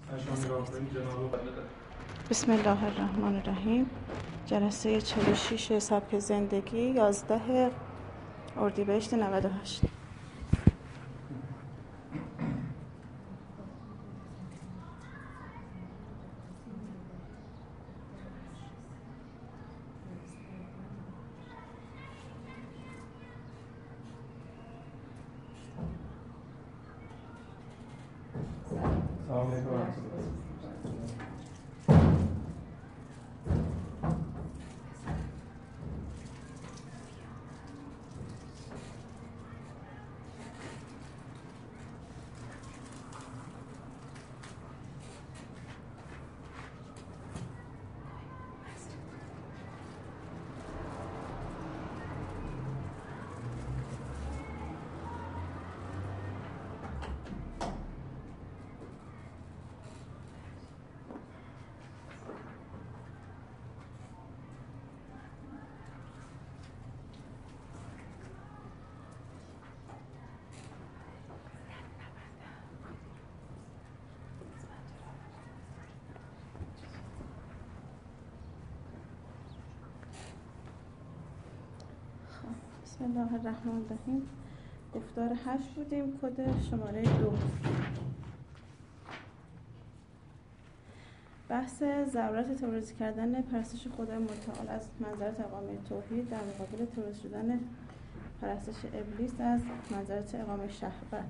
بسم الله الرحمن الرحیم. جلسه 46 سبک زندگی 11 اردیبهشت 98. بسم الله الرحمن الرحیم. گفتار 8 بودیم. کد شماره 2. بحث ضرورت تئوریزه کردن پرستش خدای متعال از منظرت اقامه توحید در مقابل تئوریزه شدن پرستش ابلیس از منظرت اقامه شهوت.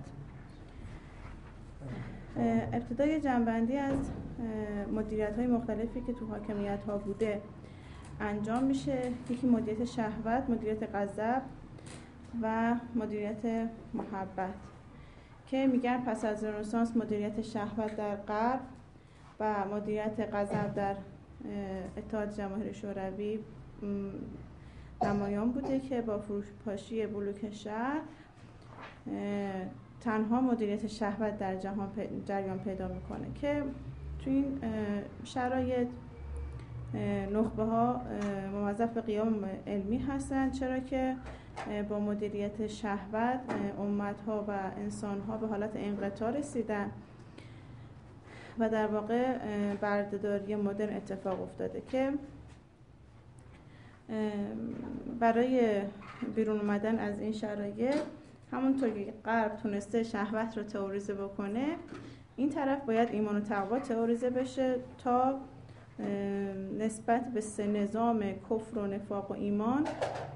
ابتدای جنبندی از مدیریت‌های مختلفی که تو حاکمیت‌ها بوده انجام میشه. یکی مدیریت شهوت، مدیریت غضب و مدیریت محبت که میگن پس از رنسانس مدیریت شهوت در غرب و مدیریت غضب در اتحاد جماهیر شوروی نمایان بوده که با فروپاشی بلوک شهر تنها مدیریت شهوت در جهان جریان پیدا میکنه که تو این شرایط نخبه ها موظف به قیام علمی هستند، چرا که با مدیریت شهوت امت ها و انسان ها به حالت انقطاع رسیدن و در واقع بردهداری مدرن اتفاق افتاده که برای بیرون اومدن از این شرایط همونطور که غرب تونسته شهوت رو تئوریزه بکنه، این طرف باید ایمان و تقوا تئوریزه بشه تا نسبت به سه نظام کفر و نفاق و ایمان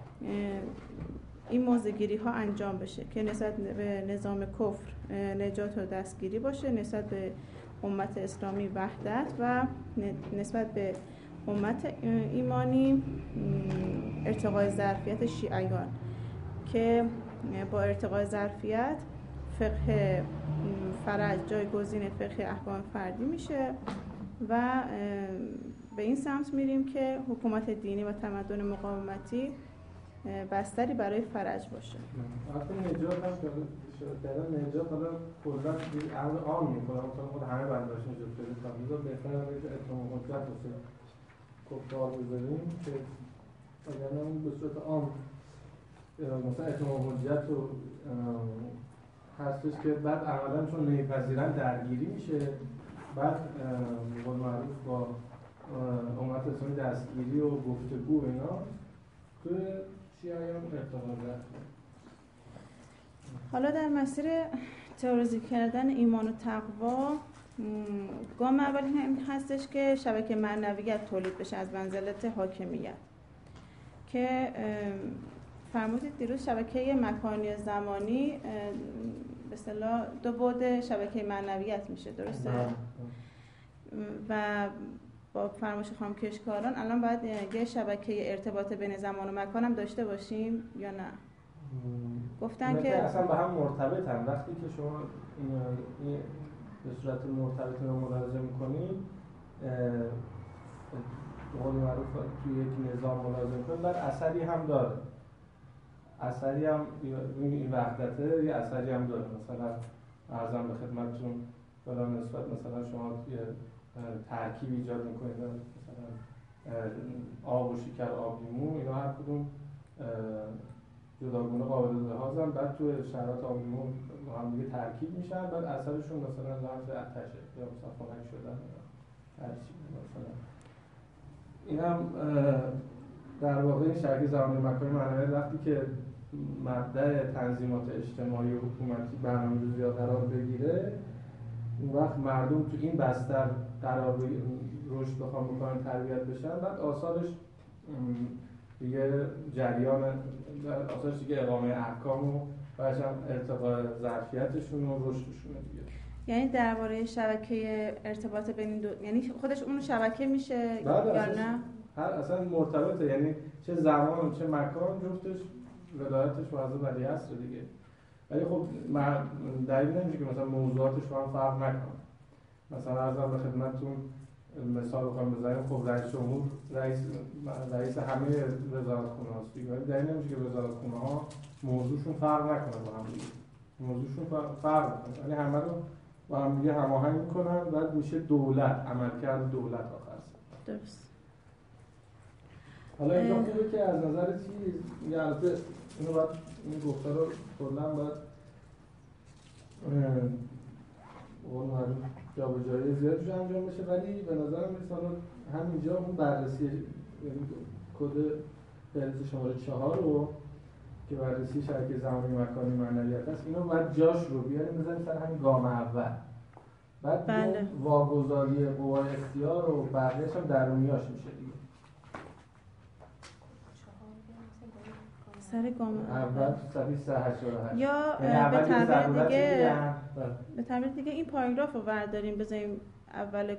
این موضع‌گیری ها انجام بشه که نسبت به نظام کفر نجات و دستگیری باشه، نسبت به امت اسلامی وحدت و نسبت به امت ایمانی ارتقای ظرفیت شیعیان که با ارتقای ظرفیت فقه فرج جایگزین فقه احکام فردی میشه و به این سمت میریم که حکومت دینی و تمدن مقاومتی بستری برای فرج باشه. حتی نجات هم شده نجات حالا کلا امر عام میکنه، مثلا خود همه بنداش نجات پیدا کنن. بهتره که اتمام حجت واسه کفار بذاریم که اگر اون به صورت عام مثلا اتمام حجت رو هستش که بعد عملا چون نمیپذیرن درگیری میشه، بعد به قول معروف با امت اسلامی دستگیری و گفتگو اینا توی شیعیان ارتقا داره. حالا در مسیر تئوریزه کردن ایمان و تقوا گام اول این هستش که شبکه معنویت تولید بشه از منزلت حاکمیت که فرمودید دیروز شبکه مکانی زمانی به اصطلاح دو بعد شبکه معنویت میشه، درسته؟ و با فرمایش خانم کشکاران الان باید یه شبکه ارتباط بین زمان و مکان هم داشته باشیم یا نه؟ گفتن که اصلا به هم مرتبطن. وقتی که شما این به صورت مرتبط رو ملاحظه میکنید، به قول معروف توی یک نظام ملاحظه میکنید، بعد اثری هم داره. اثری هم این وحدته یه اثری هم داره. مثلا عرضم به خدمتتون برای نسبت مثلا شما یه ترکیب ایجاد میکنید، مثلا آب و شکر، آب لیمو، اینا هر کدوم جداگونه قابل لحاظن، بعد تو شرایط آبلیمون با هم دیگه ترکیب میشن، بعد اثرشون مثلا لحظه آتشه یا مثلا خنک شدن یا هر چی مثلا. این هم در واقع این شبکه زمانی مکانی معنوی وقتی که مبدأ تنظیمات اجتماعی و حکومتی برنامه‌ریزی‌ها قرار بگیره، اون وقت مردم تو این بستر قرار رشد بخوام بکنن، تربیت بشن، بعد آثارش دیگه جریان آثارش دیگه اقامه احکام و بعدش هم ارتقاء ظرفیتشون و رشدشونه دیگه. یعنی درباره شبکه ارتباط بین دو، یعنی خودش اون شبکه میشه یا نه؟ هر اصلا مرتبطه، یعنی چه زمان چه مکان جفتش ولایتش وضع ولی هست دیگه. ولی خب دلیل نمیشه که مثلا موضوعاتش با هم فرق نکنه. مثلا ارزم به خدمتتون مثال بخوام بزنیم، خب رئیس جمهور رئیس همه وزارتخونه هاست دیگه، ولی دلیل نمیشه که وزارتخونه ها موضوعشون فرق نکنه با هم دیگه. موضوعشون فرق میکنه، ولی همه رو با هم دیگه هماهنگ میکنن، بعد میشه دولت، عملکرد دولت آخر سر. درست. حالا اینجا خوبه که از نظر چیز میگه، البته اینو باید این گفتار رو کلا باید اون جابجایی زیادش انجام بشه، ولی به نظرم مثلا همینجا اون بررسی کد فهرست شماره 4 رو که بررسی شبکه زمانی مکانی معنویت است، اینو باید جاش رو بیاریم بزنیم سر همین گام اول. بعد بله. واگذاری قوای اختیار و بقیه‌اش هم درونیاش میشه دیگه. سر گام اول صفحه 388 یا به تعبیر دیگه این پاراگراف رو برداریم بذاریم اول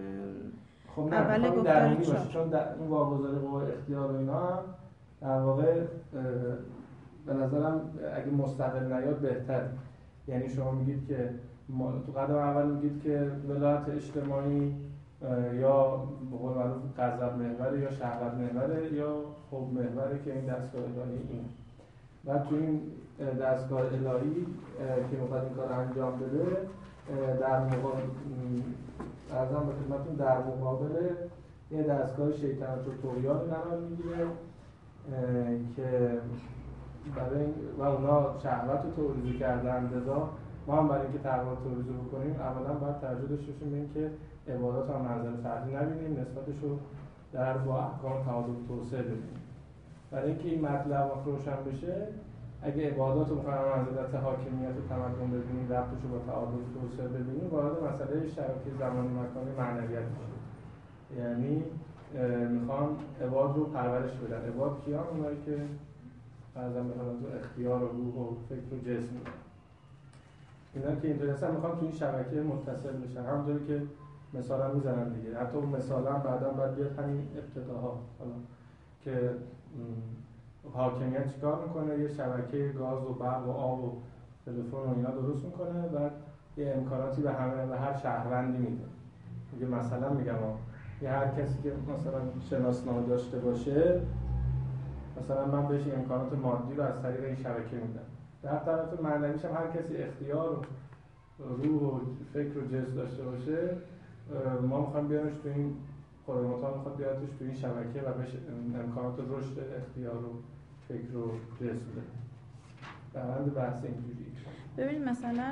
گفتار باشه، چون در این واگذاری قوای اختیار و اینا هم در واقع به نظرم اگه مستقل نیاد بهتر. یعنی شما میگید که تو قدم اول میگید که ولایت اجتماعی یا به قول معروف غضب محوره یا شهوت محوره یا حب محوره که این دستگاه الهی این. بعد تو این دستگاه الهی که میخواد این کار انجام بده، در مقابل ارزم به خدمتتون در مقابل یه دستگاه شیطنت و طغیان قرار میگیره که برای و اونا شهوت رو توریزی کردن. لذا ما هم برای اینکه تقوا توریزی بکنیم اولا باید توجه داشته باشیم به اینکه عبادات هم منظر فردی نبینیم، نسبتش رو در با احکام تعادل توسعه بدیم. برای اینکه این مطلب روشن بشه، اگه عبادات رو می‌خوایم منظر حاکمیت و تمدن ببینیم، ربطش رو با تعادل توسعه ببینیم، وارد مسئله شبکه زمانی مکانی معنویت میشه. یعنی میخوام عباد رو پرورش بدن. عباد کیان؟ اونایی که فرضاً به حالت اختیار و روح و فکر و جسم دارن. اینا که اینطوری هستن میخوام تو این شبکه متصل بشن. همونطوری که مثالا میزنن دیگه. حتی اون مثالا بعداً باید بیاد همین ابتداها، حالا که حاکمیت چیکار میکنه؟ یه شبکه گاز و برق و آب و تلفن و اینا درست میکنه، بعد یه امکاناتی به همه و هر شهروندی میده. میگه مثلا میگم یه هر کسی که مثلا شناسنامه داشته باشه، مثلا من بهش امکانات مادی رو از طریق این شبکه میدم. در طرف معنویش هم هر کسی اختیار و روح و فکر و جسم داشته باشه، ما میخوایم بیارمش تو این خودمون میخواد بیارتش تو این شبکه و بهش امکانات رشد اختیار و فکر و جسم بده. برند بحث اینجوری. ببینید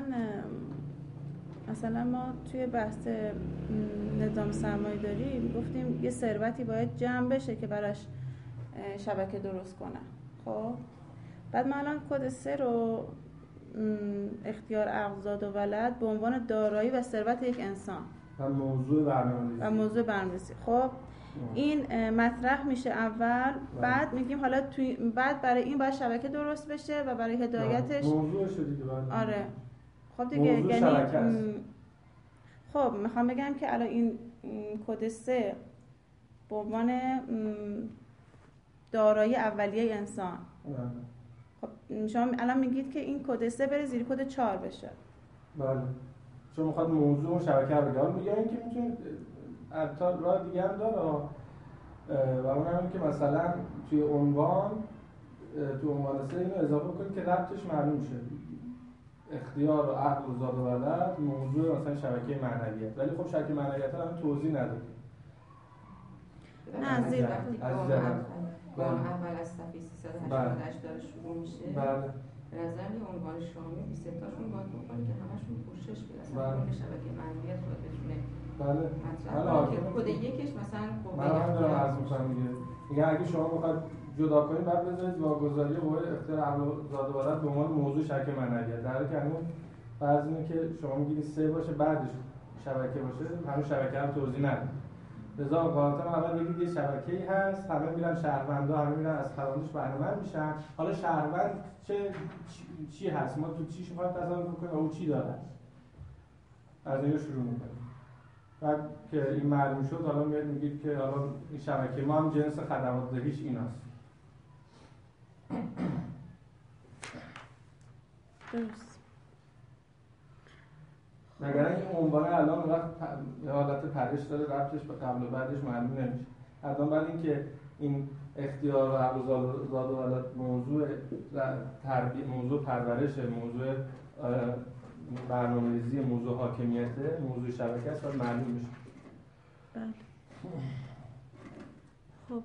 مثلا ما توی بحث نظام سرمایه‌داری میگفتیم یه ثروتی باید جمع بشه که براش شبکه درست کنن. خب بعد ما الان کد 3 رو اختیار عقل‌زاد و ولد به عنوان دارایی و ثروت یک انسان و موضوع برنامه‌ریزی خب این مطرح میشه اول، بعد میگیم حالا بعد برای این باید شبکه درست بشه و برای هدایتش موضوعش دیگه بعد. آره خب دیگه یعنی خب میخوام بگم که الان این کد 3 به عنوان دارایی اولیه انسان، خب شما الان میگید که این کد 3 بره زیر کد 4 بشه. بله، چون میخواد موضوع شبکه رو بگم. میگم این که میتونید البته راه دیگه هم داره و اون هم که مثلا توی عنوان 3 اینو اضافه کنید که ربطش معلوم شه. اختیار و عقل و زاد و ولد موضوع مثلا شبکه معنویت، ولی خب شبکه معنویت هم توضیح ندادیم. نه زیر وقتی گام اول از صفحه 388 داره شروع میشه به نظر میاد عنوان شامی 20 تاشون باید بکنه که همشون پوشش بیاد اصلا اون شبکه معنویت باید بتونه مطرح که کد یکش مثلا من هم دارم عرض میکنم دیگه اگه شما بخواید جدا کنید بعد بذارید واگذاری قوه اختیار عقل‌زاده ولد به عنوان موضوع شبکه معنویت، در حالی که همون فرض اینه که شما میگید 3 باشه بعدش شبکه باشه، همون شبکه هم توضیح نده. لذا قاعدتا اول بگید یه شبکه‌ای هست، همه میرن شهروندا، همه میرن از فرآیندش بهره‌مند میشن. حالا شهروند چی هست؟ ما تو چیش می‌خوایم تصور کنیم او چی داره؟ از اینجا شروع می‌کنیم. بعد که این معلوم شد حالا میاد میگید که حالا این شبکه ما هم جنس خدمات دهیش ایناست. درست. مگر این عنوان الان وقت حالت پرش داره، ربطش به قبل و بعدش معلوم نمیشه. الان بعد اینکه این اختیار و عقل‌زاده ولد موضوع تربیت، موضوع پرورش، موضوع برنامه‌ریزی، موضوع حاکمیت، موضوع شبکه است، باید معلوم میشه. بله. خب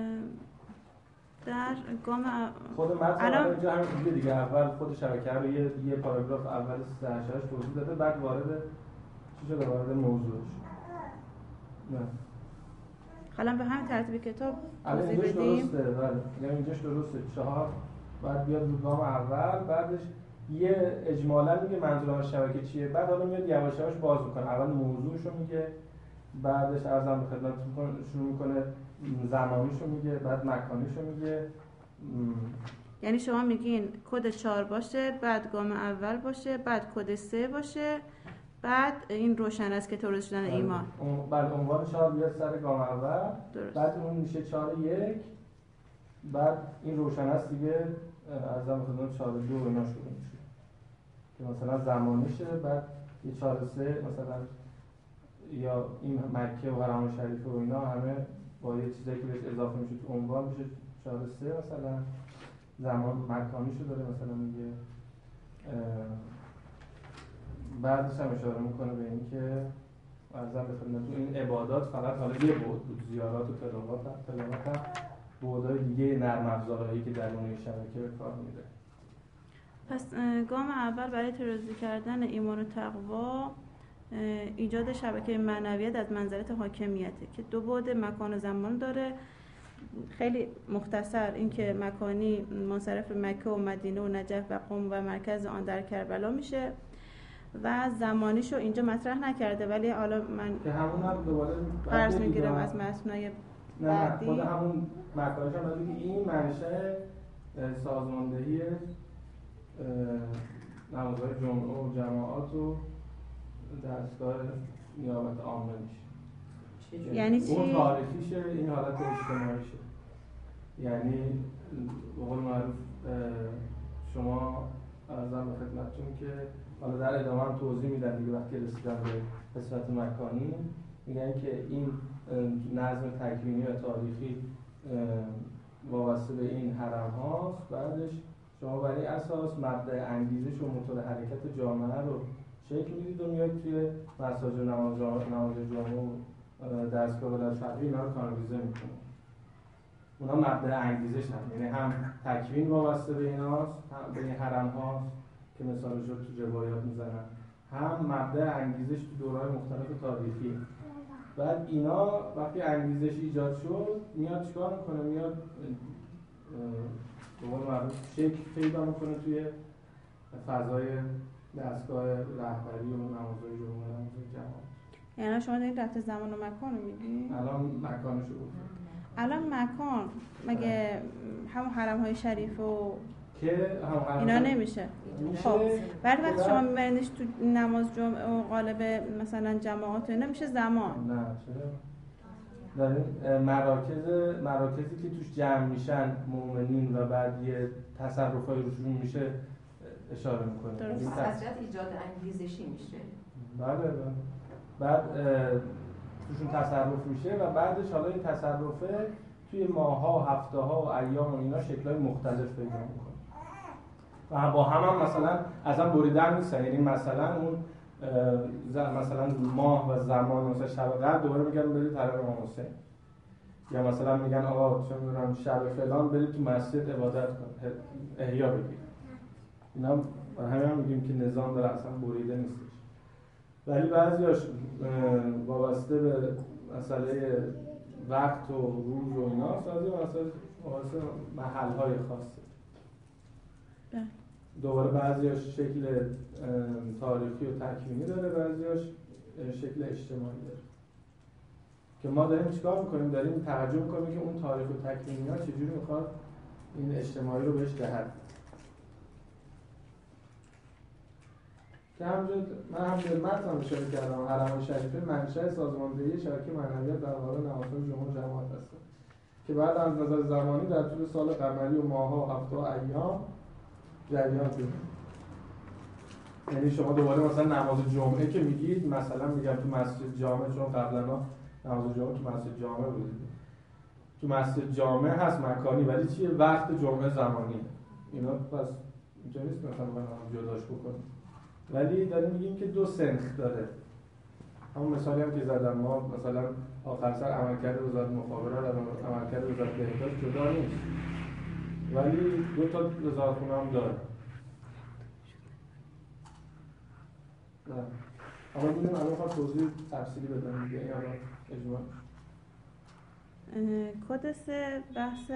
در گام خود متن اینجا همین دیگه اول خود شبکه رو یه پاراگراف اول 388 توضیح داده، بعد وارد چی شده؟ وارد موضوعش. نه. حالا به همین ترتیب کتاب توضیح بدیم. درسته، بله. یعنی اینجاش درسته. 4 بعد بیاد رو گام اول، بعدش یه اجمالا میگه منظور از شبکه چیه، بعد حالا میاد یواش یواش باز میکنه. اول موضوعشو میگه، بعدش عرضم به خدمتتون شروع میکنه زمانیشو میگه، بعد مکانیشو میگه. یعنی شما میگین کد 4 باشه، بعد گام اول باشه، بعد کد 3 باشه، بعد این روشن است که توضیح شدن ایمان. بعد عنوان 4 بیاد سر گام اول، درست. بعد اون میشه 4-1، بعد این روشن است دیگه عرضم به خدمت 4-2 اینا شروع میشه که مثلا زمانیشه، بعد یه 4-3 مثلا یا این مکه و حرم شریف و اینا همه با یه چیزایی که بهش اضافه میشه تو عنوان میشه 4-3 مثلا. زمان مکانیشو داره مثلا میگه. بعدش هم اشاره میکنه به این که عرضم به خدمتتون این عبادات فقط حالا یه بود زیارات و تلاوت هم بودای دیگه نرم افزارهایی که درون شبکه به کار میره. پس گام اول برای ترویج کردن ایمان و تقوا ایجاد شبکه معنویت از منظرت حاکمیته که 2 بعد مکان و زمان داره. خیلی مختصر اینکه مکانی منصرف مکه و مدینه و نجف و قم و مرکز آن در کربلا میشه و زمانیشو اینجا مطرح نکرده، ولی حالا من که همون هم دوباره قرض میگیرم از متنای بعدی. خود همون مکانش هم بگه این منشأ سازماندهی نمازهای جمعه و جماعات و دستگاه نیابت عامه میشه. یعنی چی؟ اون تاریخیشه، این حالت اجتماعیشه. یعنی به قول معروف شما عرضم به خدمتتون که حالا در ادامه هم توضیح میدن دیگه وقتی رسیدن به قسمت مکانی، میگن که این نظم تکوینی و تاریخی وابسته به این حرم هاست. بعدش شما برای اساس مبدأ انگیزش و موتور حرکت جامعه رو شکل میدید و میاد توی مساجد نماز جمعه و دستگاه ولایت‌فقیه اینا رو کانالیزه میکنه. اونا مبدأ انگیزش هم، یعنی هم تکوین وابسته به ایناست، هم به این حرم هاست که مثالش رو تو روایات میزنن، هم مبدأ انگیزش تو دوره‌های مختلف تاریخی. بعد اینا وقتی انگیزش ایجاد شد میاد چیکار میکنه؟ میاد به قول معروف شکل پیدا میکنه توی فضای دستگاه رهبری و نمازهای جمعه و نمازهای جماعت. یعنی شما دارید رفت زمان و مکان رو میگی؟ الان مکانشو گفتم. الان مکان مگه همون حرم های شریف و که اینا نمیشه؟ خب بعد وقتی شما میبرینش تو نماز جمعه و قالب مثلا جماعات اینا میشه زمان. نه چرا؟ داریم مراکزی که توش جمع میشن مؤمنین و بعد یه تصرفای روشون میشه اشاره میکنه. درست. حضرت ایجاد انگیزشی میشه. بله. بعد توشون تصرف میشه و بعدش حالا این تصرفه توی ماه‌ها و هفته‌ها و ایام و اینا شکل‌های مختلف پیدا میکنه و با هم مثلا اصلا بریدن نیستن. یعنی مثلا اون مثلا ماه و زمان مثلا شب قدر دوباره میگن برید حرم امام حسین، یا مثلا میگن آقا چه میدونم شب فلان برید تو مسجد عبادت کن، احیا بگیر. اینا همین هم میگیم که نظام داره اصلا بریده نیستش. ولی بعضیاش وابسته به مسئله وقت و روز و اینا، بعضی وابسته محل‌های خاصه. دوباره بعضیاش شکل تاریخی و تکوینی داره، بعضیاش شکل اجتماعی داره. که ما داریم چیکار میکنیم؟ داریم توجه میکنیم که اون تاریخ و تکوینی ها چجوری میخواد این اجتماعی رو بهش دهد. که همجور من هم خدمت هم اشاره کردم، حرم‌های شریفه منشأ سازماندهی شبکه معنویت در قبال نوافل جمهور جماعت هستند که بعد از نظر زمانی در طول سال قمری و ماه‌ها و هفته و ایام جریان داره. یعنی شما دوباره مثلا نماز جمعه که میگید، مثلا میگم تو مسجد جامع، چون قبلا نماز جمعه تو مسجد جامع بود، تو مسجد جامع هست مکانی، ولی چیه؟ وقت جمعه زمانی. اینا پس اینجا نیست مثلا من جداش بکنیم، ولی داریم میگیم که دو سنخ داره. همون مثالی هم که زدم، ما مثلا آخر سر عملکرد وزارت مخابرات و عملکرد وزارت بهداشت جدا نیست، ولی دو تا وزارتخونه هم داره. اما بودیم الان خواهد توضیح تفصیلی بدم دیگه. این الان اجماع کد 3 بحث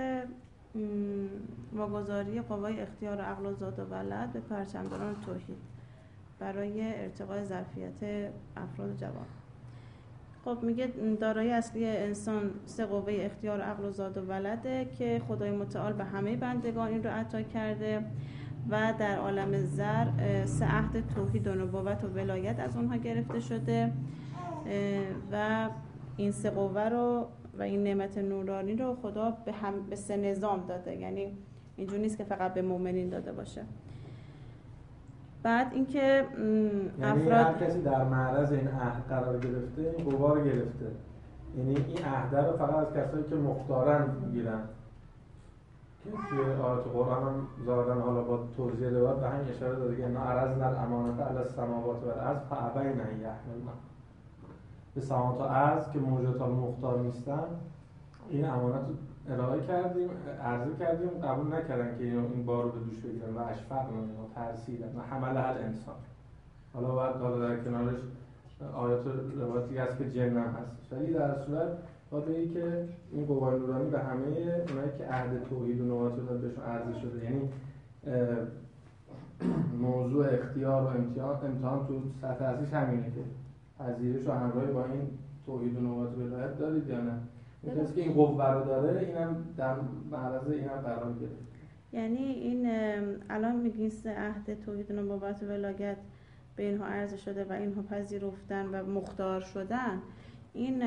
واگذاری قوای اختیار عقل و ذات و ولد به پرچمداران توحید برای ارتقاء ظرفیت افراد جوان. خب میگه دارایی اصلی انسان 3 قوه اختیار عقل و ذات و ولده که خدای متعال به همه بندگان این رو عطا کرده و در عالم زر 3 عهد توحید و نبوت و ولایت از اونها گرفته شده و این 3 قوه رو و این نعمت نورانی رو خدا به 3 نظام داده. یعنی اینجور نیست که فقط به مؤمنین داده باشه. بعد اینکه یعنی هر کسی در معرض این عهد قرار گرفته این قوا رو گرفته. یعنی این عهد رو فقط از کسایی که مختارن میگیرن. که آیات قرآن هم ظاهرا حالا با توضیح روایت به همین اشاره داده که اینا عرضنا الامانة علی السماوات و الارض فابین ان یحملنها. به سماوات و ارض که موجودات مختار نیستن این امانت رو ارائه کردیم، عرضه کردیم، قبول نکردن که این بار رو به دوش بگیرن و اشفقنا منها، ترسیدن و حملها الانسان. حالا در کنارش آیات روایتی هست که جن هم هست، ولی در صورت باید که این قوای نورانی به همه اونایی که عهد توحید و نبوت رو بهشون عرضه شده، یعنی موضوع اختیار و امتحان تو سطح اصلیش همینه که پذیرش و همراهی با این توحید و نبوت و ولایت دارید یا نه. اینکه که این قوه رو داره اینم در معرض اینم قرار گرفت. یعنی این الان میگین 3 عهد توحید و نبوت و ولایت به اینها عرضه شده و اینها پذیرفتن و مختار شدن. این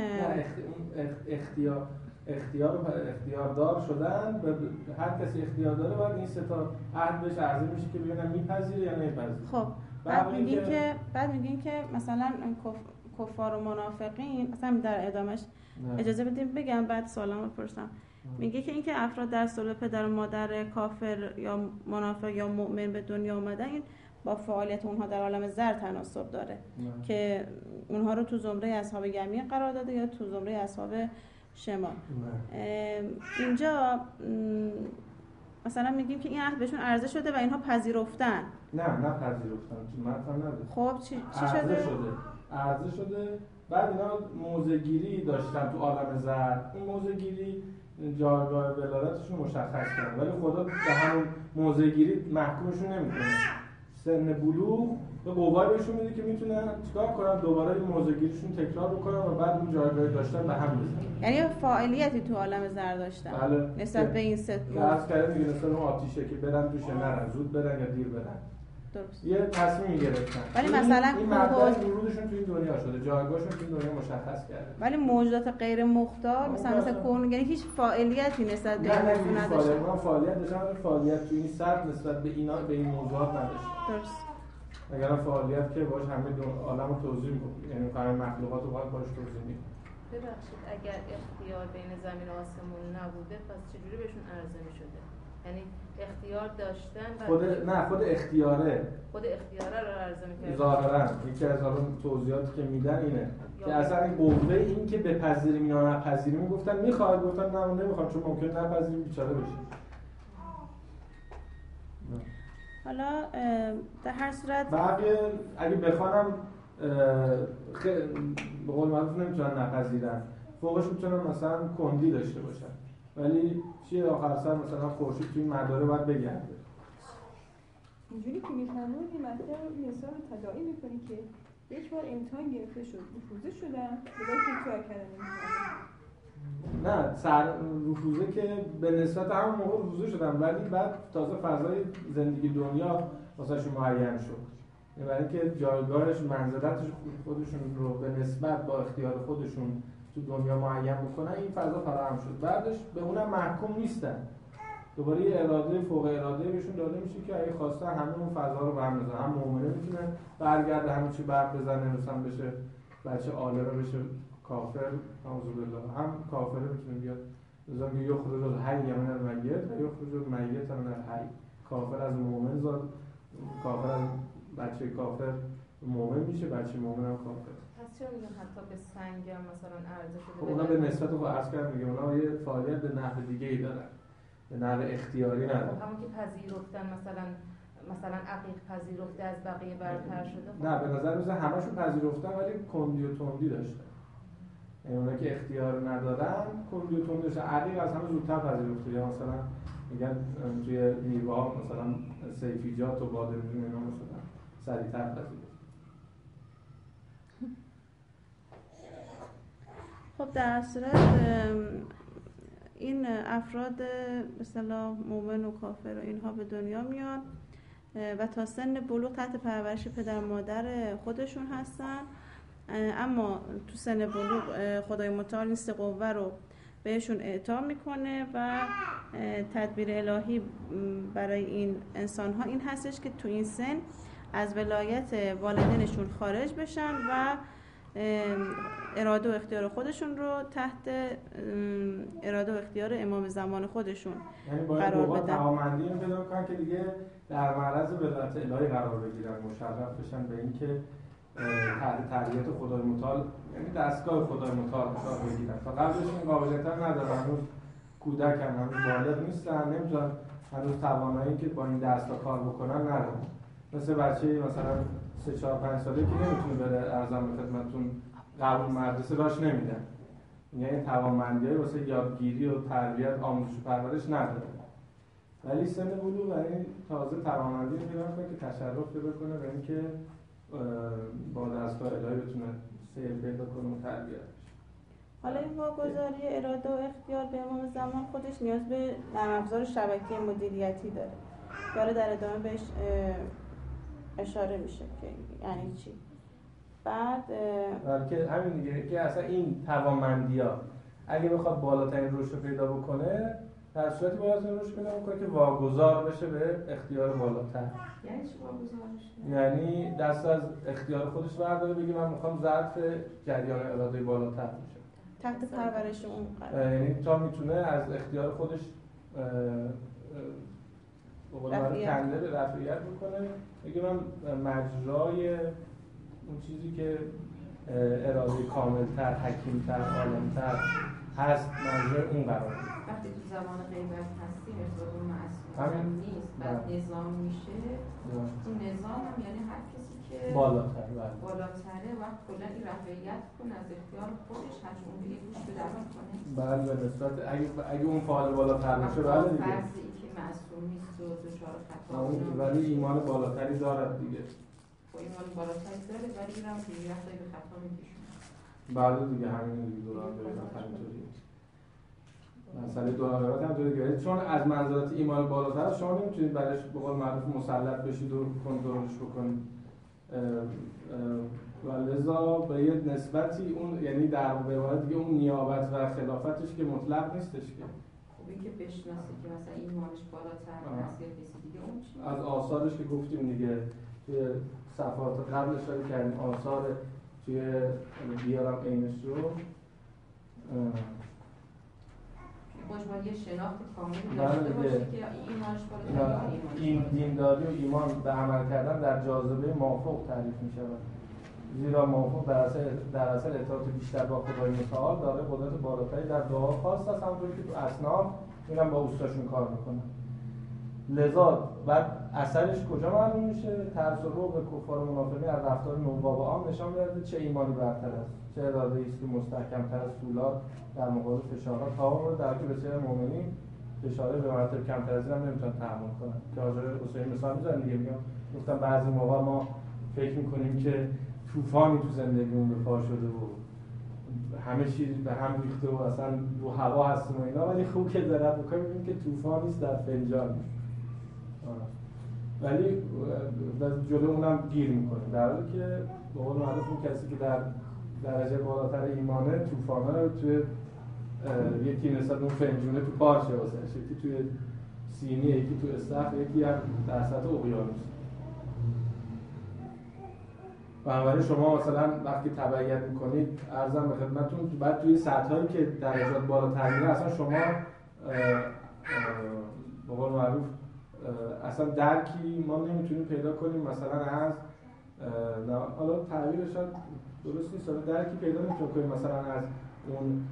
اختیاردار شدن، هر کسی اختیار داره باید این 3 تا عهد بهش عرضه میشه که ببینم میپذیره یا نمیپذیره. خب بعد میگین که مثلا کفار و منافقین، اصلا در ادامش اجازه بدیم بگم بعد سوالمو بپرسم. میگه که اینکه افراد در صلب پدر و مادر کافر یا منافق یا مؤمن به دنیا آمدن، این با فعالیت اونها در عالم زر تناسب داره که اونها رو تو زمره اصحاب یمین قرار داده یا تو زمره اصحاب شمال. اینجا مثلا میگیم که این عهد بهشون عرضه شده و اینها پذیرفتن. نه پذیرفتن، تو متن نداره. خب چی شده؟ عرضه شده. بعد اینا موضع‌گیری داشتن تو عالم زر. این موضع‌گیری جایگاه ولایتشون مشخص کردن، ولی خدا به همون موضع‌گیری محکومشون نمیکنه. سن بلوغ به قوای بهشون میده که میتونن چیکار کنن، دوباره این موضع‌گیریشون تکرار بکنن و بعد اون جایگاهی داشتن به هم بزنن. یعنی فاعلیتی تو عالم زر داشتن. بله. نسبت به این 3 درس کرده دیگه، مثلا اون آتیشه که برن توش نرن، زود برن یا دیر برن. درست. یه تصمیم گرفتن. ولی مثلا این مبدأ ورودشون تو این دنیا شده، جایگاهشون تو این دنیا مشخص کرده. ولی موجودات غیر مختار مثلا کون، یعنی هیچ فاعلیتی نسبت به این موضوع نداشتن. نه فعالیت داشتن، فعالیت تو این سطح نسبت به اینا به این موضوعات نداشتن. درست. اگر فعالیت که باش همه عالم رو توضیح می‌کنه، یعنی همه مخلوقات رو باش توضیح می‌کنه. ببخشید اگر اختیار بین زمین و آسمون نبوده پس چجوری بهشون عرضه می‌شده؟ یعنی اختیار داشتن خود اختیاره رو عرضه می‌کنه. ظاهراً یکی از توضیحاتی که میدن اینه که اصلا این قوه این که بپذیریم یا نپذیریم گفتن میخواد، گفتن نه من نمیخوام چون ممکنه نپذیریم بیچاره بشیم. حالا در هر صورت بقیه اگه بخوانم به قول معروف نمیتونن نپذیرن، فوقش میتونن مثلا کندی داشته باشن، ولی چیه آخر سر مثلا خورشید توی مداره باید بگرده. اینجوری که میفهمون این مطلب رو مثال تداعی میکنی که یک بار امتحان گرفته شد رفوزه شدن بذاری که تو اکادمی نه رفوزه که به نسبت همون موقع رفوزه شدن، ولی بعد تازه فضای زندگی دنیا واسهشون معین شد، برای اینکه جایگاهش منزلتش خودشون رو به نسبت با اختیار خودشون تو دنیا معین بکنن، این فضا فراهم شد. بعدش به اونم محکوم نیستن، دوباره یه اراده فوق اراده بهشون داده میشه که اگه خواستن همه اون فضا رو برم بزنن، هم مؤمنه میتونن برگرده همه چی برم بزنه مثلا بشه بچه عالمه بشه کافر اعوذ بالله، هم کافر میتونه بیاد مثلا که یخرج الحی من المیت و یخرج المیت من الحی، کافر از مؤمن زاد، کافر از بچه کافر مؤمن میشه، بچه مؤمن هم کافر. پس چرا میگن حتی به سنگ هم مثلا عرضه شده؟ اونا به نسبت خود عرض کردم میگه اونا یه فعالیت به نحو دیگه ای دارن، به نحو اختیاری ندارن. همون که پذیرفتن مثلا عقیق پذیرفته از بقیه برتر شده. نه به نظر میاد همشون پذیرفتن ولی کندی و تندی داشتن. یعنی اونا که اختیار ندارن کندی و تندی داشتن. عقیق از همه زودتر پذیرفته، یا مثلا میگن توی میوه ها مثلا سیفیجات و بادمجون اینا مثلا سریعتر پذیرفته. خب در صورت این افراد به اصطلاح مؤمن و کافر و اینها به دنیا میان و تا سن بلوغ تحت پرورش پدر مادر خودشون هستن، اما تو سن بلوغ خدای متعال این سه قوه رو بهشون اعطا میکنه و تدبیر الهی برای این انسان ها این هستش که تو این سن از ولایت والدینشون خارج بشن و اراده و اختیار خودشون رو تحت اراده و اختیار امام زمان خودشون قرار بدن. باید توانمندی این پیدا کنن که دیگه در معرض ولایت الهی قرار بگیرن، مشرف بشن به اینکه تحت تربیت خدای متعال، یعنی دستگاه خدای متعال قرار بگیرن. تا قبلش این قابلیت هم ندارن، هنوز کودکن، هنوز بالغ نیستن، نمیتونن هنوز توانایی که با این دستگاه کار بکنن ندارن. مثل بچه مثلا 3-4-5 ساله که نمیتونه بره ارزم به خدمتتون قبول مدرسه راش نمیدن، یعنی توانمندی‌های واسه یادگیری و تربیت آموزش و پرورش نداره، ولی سن بلوغ یعنی تازه توانمندی پیدا کنه که تشرف پیدا کنه به اینکه با دستگاه الهی بتونه سیر پیدا کنه و تربیت بشه. حالا این واگذاری اراده و اختیار به امام زمان خودش نیاز به نرم افزار شبکه مدیریتی داره که حالا در ادامه بهش اشاره میشه که یعنی چی. بعد بلکه همین دیگه که اصلا این توانمندی‌ها اگه بخواد بالاترین رشد پیدا بکنه در صورتی باید این رشد پیدا بکنه که واگذار بشه به اختیار بالاتر. یعنی چی واگذار بشه؟ یعنی دست از اختیار خودش برداره بگه من میخوام ظرف جریان اراده بالاتر بشه، تحت پرورش اون قرار، یعنی تا میتونه از اختیار خودش کنده به رفعیت بکنه، بگه من مجرای اون چیزی که اراده کاملتر، حکیمتر، عالمتر هست مجرای اون قرار میگیره. وقتی تو زمان غیبت هستیم ارتباط معصوم نیست، بعد نظام میشه، اون نظام هم یعنی هر کسی که بالاتره وقت کلا این رفعیت کنه از اختیار خودش، هرچون اون دیگه گوش به درمان کنه. بله به نسبت اگه اون فعال بالاتر باشه بله دیگه فرضی که معصوم نیست و دچار خطا ولی ایمان بالاتری دارد دیگه. ایمان بالاتری داره ولی این هم دیگه وقتی به خطا میکشونه. بله دیگه همین دیگه دوران غیبت همینطوریه. مسئله دوران غیبت همینطوریه، چون از منزلت ایمان بالاتر شما نمیتونید برش به قول معروف مسلط بشید و کنترلش بکنید و لذا به یه نسبتی اون یعنی در واقع دیگه اون نیابت و خلافتش که مطلق نیستش که خوبی که بشناسی که مثلا ایمانش بالاتر هست یا کسی دیگه اون چی؟ از آثارش که گفتیم دیگه توی صفحات قبل اشاره کردیم، آثار توی بیارم عینش رو باید یه شناخت کاملی داشته باشه که ایمانش بالاتر این دینداری و ایمان به عمل کردن در جاذبه مافوق تعریف می شود. زیرا مافوق در اصل اطاعت بیشتر با خدای متعال داره قدرت بالاتری در دعا خاص است، همونطوری که تو اصناف میرن با اوستاشون کار میکنن. لذا بعد اثرش کجا معلوم میشه؟ ترس و رعب کفار و منافقین از رفتار نواب و عام نشان میده چه ایمانی برتر است، چه اراده ایست که مستحکم‌تر از فولاد در مقابل فشارات تمام در که بسیار مؤمنین فشاره به مراتب کمتر از این هم نمیتونن تحمل کنن. که حاضر حسین مثال میزنن دیگه، میگم گفتم بعضی موقع ما فکر میکنیم که طوفانی تو زندگیمون به پا شده و همه چیز به هم ریخته و اصلا رو هوا هستیم و اینا، ولی خوب که دقت بکنیم ببینیم که طوفان نیست در فنجان. ولی جلو اونم گیر میکنیم، در حالی که به قول معروف اون کسی که در درجه بالاتر ایمانه طوفانا رو توی یکی نسبت اون فنجونه تو پارچه واسه یکی توی سینی، یکی تو استخر، یکی هم در سطح اقیانوس. بنابراین شما مثلا وقتی تبعیت میکنید عرضم به خدمتتون بعد توی سطحایی که درجات بالاتر میره اصلا شما به قول معروف اصلا درکی ما نمیتونیم پیدا کنیم مثلا از حالا تعبیرش درست نیست، حالا درکی پیدا نمیتونیم کنیم مثلا از اون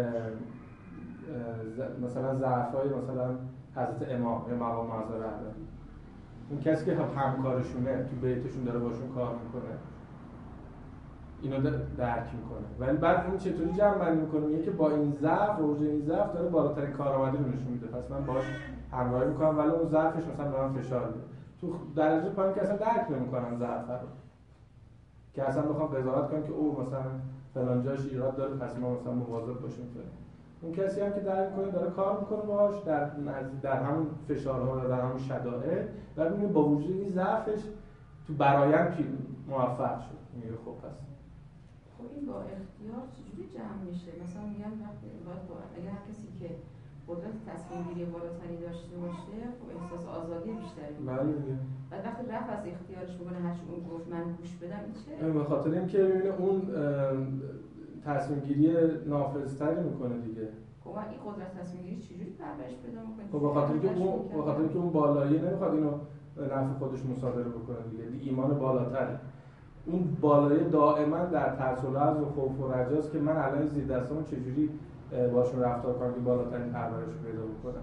مثلا ضعف‌های مثلا حضرت امام یا مقام معظم رهبری، اون کسی که همکارشونه تو بیتشون داره باشون کار میکنه اینو درک میکنه، ولی بعد اون چطوری جمع بندی میکنه؟ میگه که با این ضعف روز این ضعف داره بالاترین کارآمدی رو نشون میده، پس من باهاش همراهی میکنم ولی اون ضعفش مثلا به من فشار میده. تو درجه پایین که اصلا درک نمیکنن ضعف رو، که اصلا بخوام قضاوت کنم که او مثلا فلان جاش ایراد داره پس ما مثلا مواظب باشیم فلان. اون کسی هم که درک کنه داره کار میکنه باهاش در همون فشارها و در همون شدائد و ببینید با وجود این ضعفش تو برآیند موفق شد. میگه خب پس خب این با اختیار چجوری جمع میشه؟ مثلا میگن وقتی اگر هر کسی که قدرت تصمیم گیری بالاتری داشته باشه خب احساس آزادی بیشتری میکنه. بعد وقتی رفت از اختیارش میکنه هرچی اون گفت من گوش بدم این چه؟ به خاطر اینکه میبینه اون تصمیم گیری نافذتری میکنه دیگه. خب این قدرت تصمیم گیری چجوری پرورش پیدا میکنه؟ خب به خاطر اینکه اون بالایی نمیخواد اینو نفع خودش مصادره بکنه دیگه. ایمان بالاتره. اون بالایی دائما در ترس و لرز و خوف و رجاست که من الان زیر دستمون چجوری باشون رفتار کنم که بالاترین پرورش رو پیدا بکنم.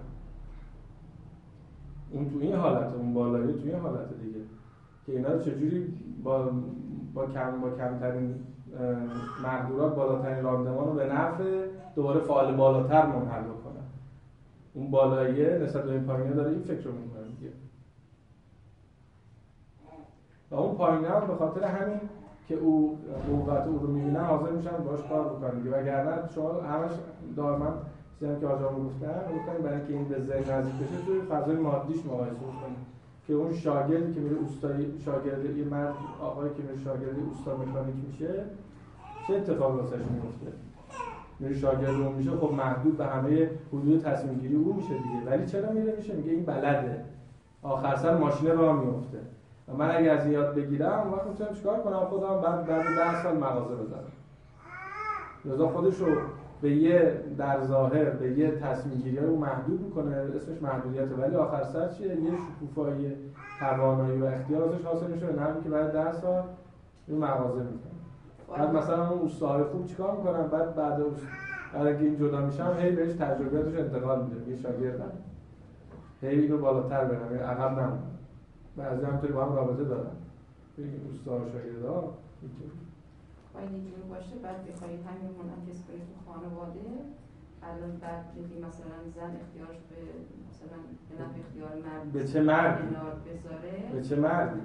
اون تو این حالته، اون بالایی تو این حالته دیگه که اینا رو چجوری با کمترین مقدورات بالاترین راندمان رو به نفع دوباره فعال بالاتر منحل بکنم. اون بالاییه نسبت به این پایینه داره این فکر رو میکنه دیگه. و اون پایینه هم به خاطر همین که او قوت او رو میبینن حاضر میشن باش کار بکنن دیگه، وگرنه شما همش دائما چیزی که آقا گفتن برای اینکه این به ذهن نزدیک بشه توی فضای مادیش مقایسه کنید که اون شاگردی که میره اوستایی شاگرد یه مرد آقایی که میره شاگردی اوستا مکانیک میشه چه اتفاقی واسش میفته؟ میره شاگرد اون میشه، خب محدود به همه حدود تصمیم گیری او میشه دیگه، ولی چرا میره میشه؟ میگه این بلده، آخر سر ماشین راه میفته و من اگه از یاد بگیرم اون وقت میتونم چیکار کنم؟ خودم بعد 10 سال مغازه بزنم. لذا خودش رو به یه در ظاهر به یه تصمیم گیری رو محدود میکنه، اسمش محدودیته، ولی آخر سر چیه؟ یه شکوفایی توانایی و اختیار ازش حاصل میشه، نه که بعد 10 سال این مغازه میکنه. بعد مثلا اون اوستاهای خوب چیکار میکنن؟ بعد اگه این جدا میشم هی بهش تجربیاتش انتقال میده، یه شاگردم هی اینو بالاتر برم، عقب نمونم. بعضی همونطوری با هم رابطه دارن، بگیم اوستا و شاگردا اینطوری باید اینجوری باشه. بعد بخواید همین منعکس کنید تو خانواده، الان بعد میگی مثلا زن اختیارش به مثلا به نفع اختیار مرد به چه مردی؟ بذاره به چه مردی؟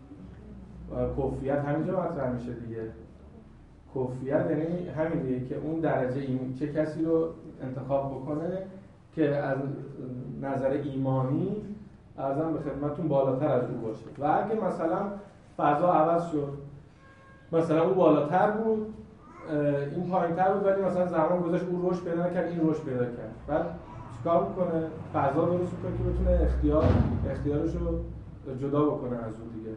کفریت همینجا مطرح میشه دیگه. کفریت یعنی همین دیگه که اون درجه چه کسی رو انتخاب بکنه که از نظر ایمانی ارزم به خدمتتون بالاتر از او باشه. و اگه مثلا فضا عوض شد، مثلا او بالاتر بود این پایین‌تر بود، ولی مثلا زمان گذشت او رشد پیدا نکرد این رشد پیدا کرد، بعد چیکار میکنه؟ فضا درست میکنه که بتونه اختیارش رو جدا بکنه از او دیگه.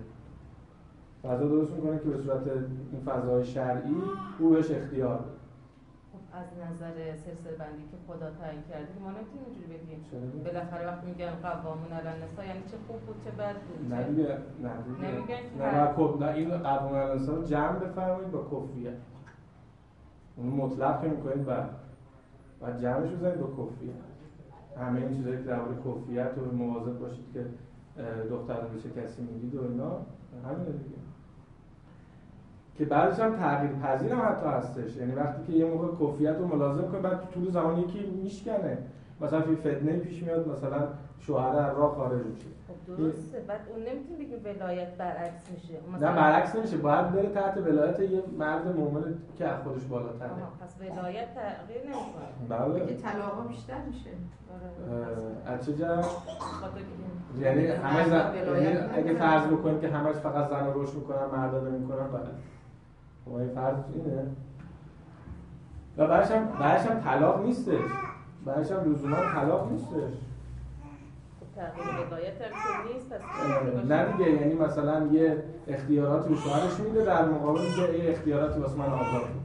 فضا درست میکنه که به صورت این فضای شرعی او بهش اختیار بده. از نظر سلسله بندی که خدا تعیین کرده ما نمیتونیم اینجوری بگیم. بالاخره وقتی میگن قوامون علی النساء یعنی چه خوب بود چه بد بود. نه دیگه نمیگن نه این قوامون علی النساء رو جمع بفرمایید با کفریه. اون مطلق که میکنید بعد جمعش بزنید با کفریه. همه این چیزایی که درباره کفریت و مواظب باشید که دختران به چه کسی میگید و اینا همینه دیگه. که بعدش هم تغییر پذیر هم حتی هستش، یعنی وقتی که یه موقع کفریت رو ملازم کنه بعد طول زمان یکی میشکنه، مثلا فتنه پیش میاد مثلا شوهر از راه خارج میشه. خب درسته، بعد اون نمیتونه بگیم ولایت برعکس میشه. نه برعکس نمیشه، باید بره تحت ولایت یه مرد مؤمن که از خودش بالاتره. پس ولایت تغییر نمیکنه. بله. دیگه طلاقا بیشتر میشه. از چه جهت؟ یعنی اگه فرض بکنید که همش فقط زن رو روش میکنن مردا نمیکنن، بله. خب این فرض اینه. و بعدش هم طلاق نیستش. بعدش هم لزوما طلاق نیستش. تغییر ولایت هم نیست. نه دیگه، یعنی مثلا یه اختیاراتی به شوهرش میده در مقابل یه اختیاراتی واسه من آزاد میده.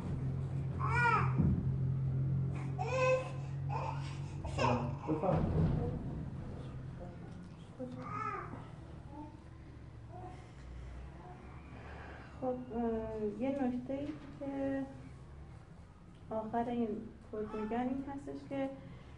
خب یه نکته‌ای که آخر این کد میگن این هستش که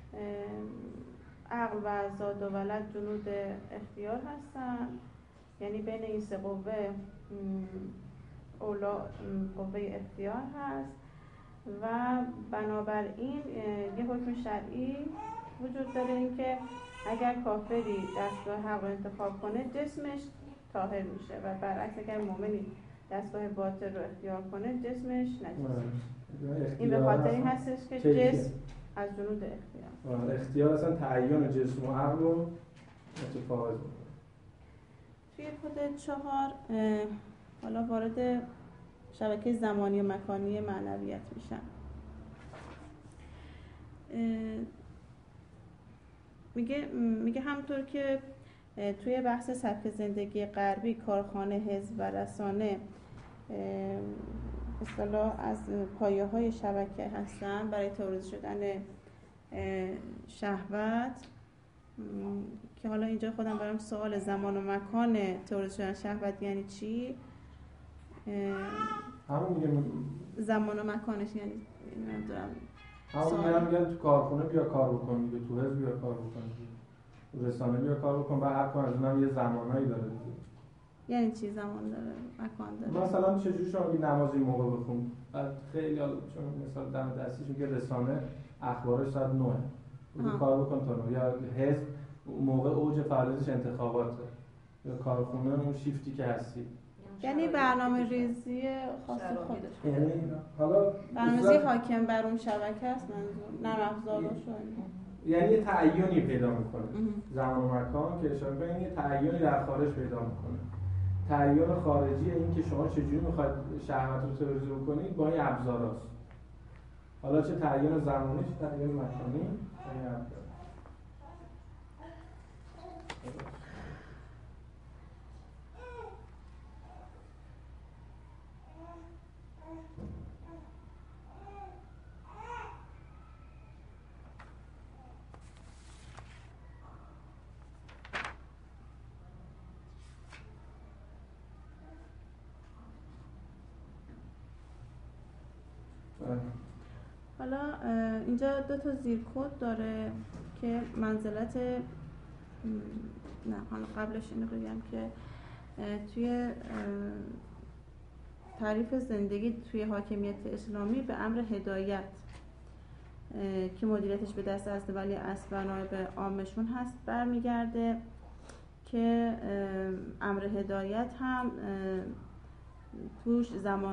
عقل و زاد و ولد جنود اختیار هستن، یعنی بین این سه قوه اولا قوه اختیار هست و بنابراین یه حکم شرعی وجود داره این که اگر کافری دستگاه حق رو انتخاب کنه جسمش طاهر میشه و برعکس اگر مؤمنی دستگاه باطل رو اختیار کنه جسمش نجس. این به خاطر این هستش که جسم از جنود اختیار. اختیار اصلا تعیین جسم و عقل رو متفاوت می‌کنه. توی کد 4 حالا وارد شبکه زمانی و مکانی معنویت میشن. میگه همونطور که توی بحث سبک زندگی غربی کارخانه، حزب و رسانه اصطلاح از پایه‌های شبکه هستن برای توزیع شدن شهوت، که حالا اینجا خودم برام سوال زمان و مکان توزیع شدن شهوت یعنی چی؟ همون میگم زمان و مکانش یعنی نمیدونم. همون میگن تو کارخونه بیا کار بکنی، تو حزب بیا کار بکنی، رسانه بیا کار بکن، و هر کار از اونم یه زمانایی داره دیگه. یعنی چی زمان داره، مکان داره؟ مثلا چجوری شما میگی نماز این موقع بخون، بعد خیلی حالا چون مثلا دم دستیش میگه رسانه اخبارش ساعت 9 رو کار بکن تا 9، یا حزب موقع اوج فعالیتش انتخاباته، یا کارخونه اون شیفتی که هستی. یعنی برنامه ریزی خاص خودش. یعنی حالا برنامه‌ریزی حاکم بر اون شبکه است منظور، نرم افزاراشو. یعنی یه تعیینی پیدا میکنه. زمان و مکان که اشاره کنه یه تعیینی در خارج پیدا میکنه. تعیین خارجی این که شما چجوری میخواید شهوت رو تئوریزه کنید با این ابزاراست. حالا چه تعیین زمانی چه تعیین مکانی این ابزار. حالا اینجا 2 تا زیرکد داره که منزلت نه حالا قبلش اینو بگم که توی تعریف زندگی توی حاکمیت اسلامی به امر هدایت که مدیریتش به دست از ولی اصل و نایب عامشون هست برمیگرده، که امر هدایت هم توش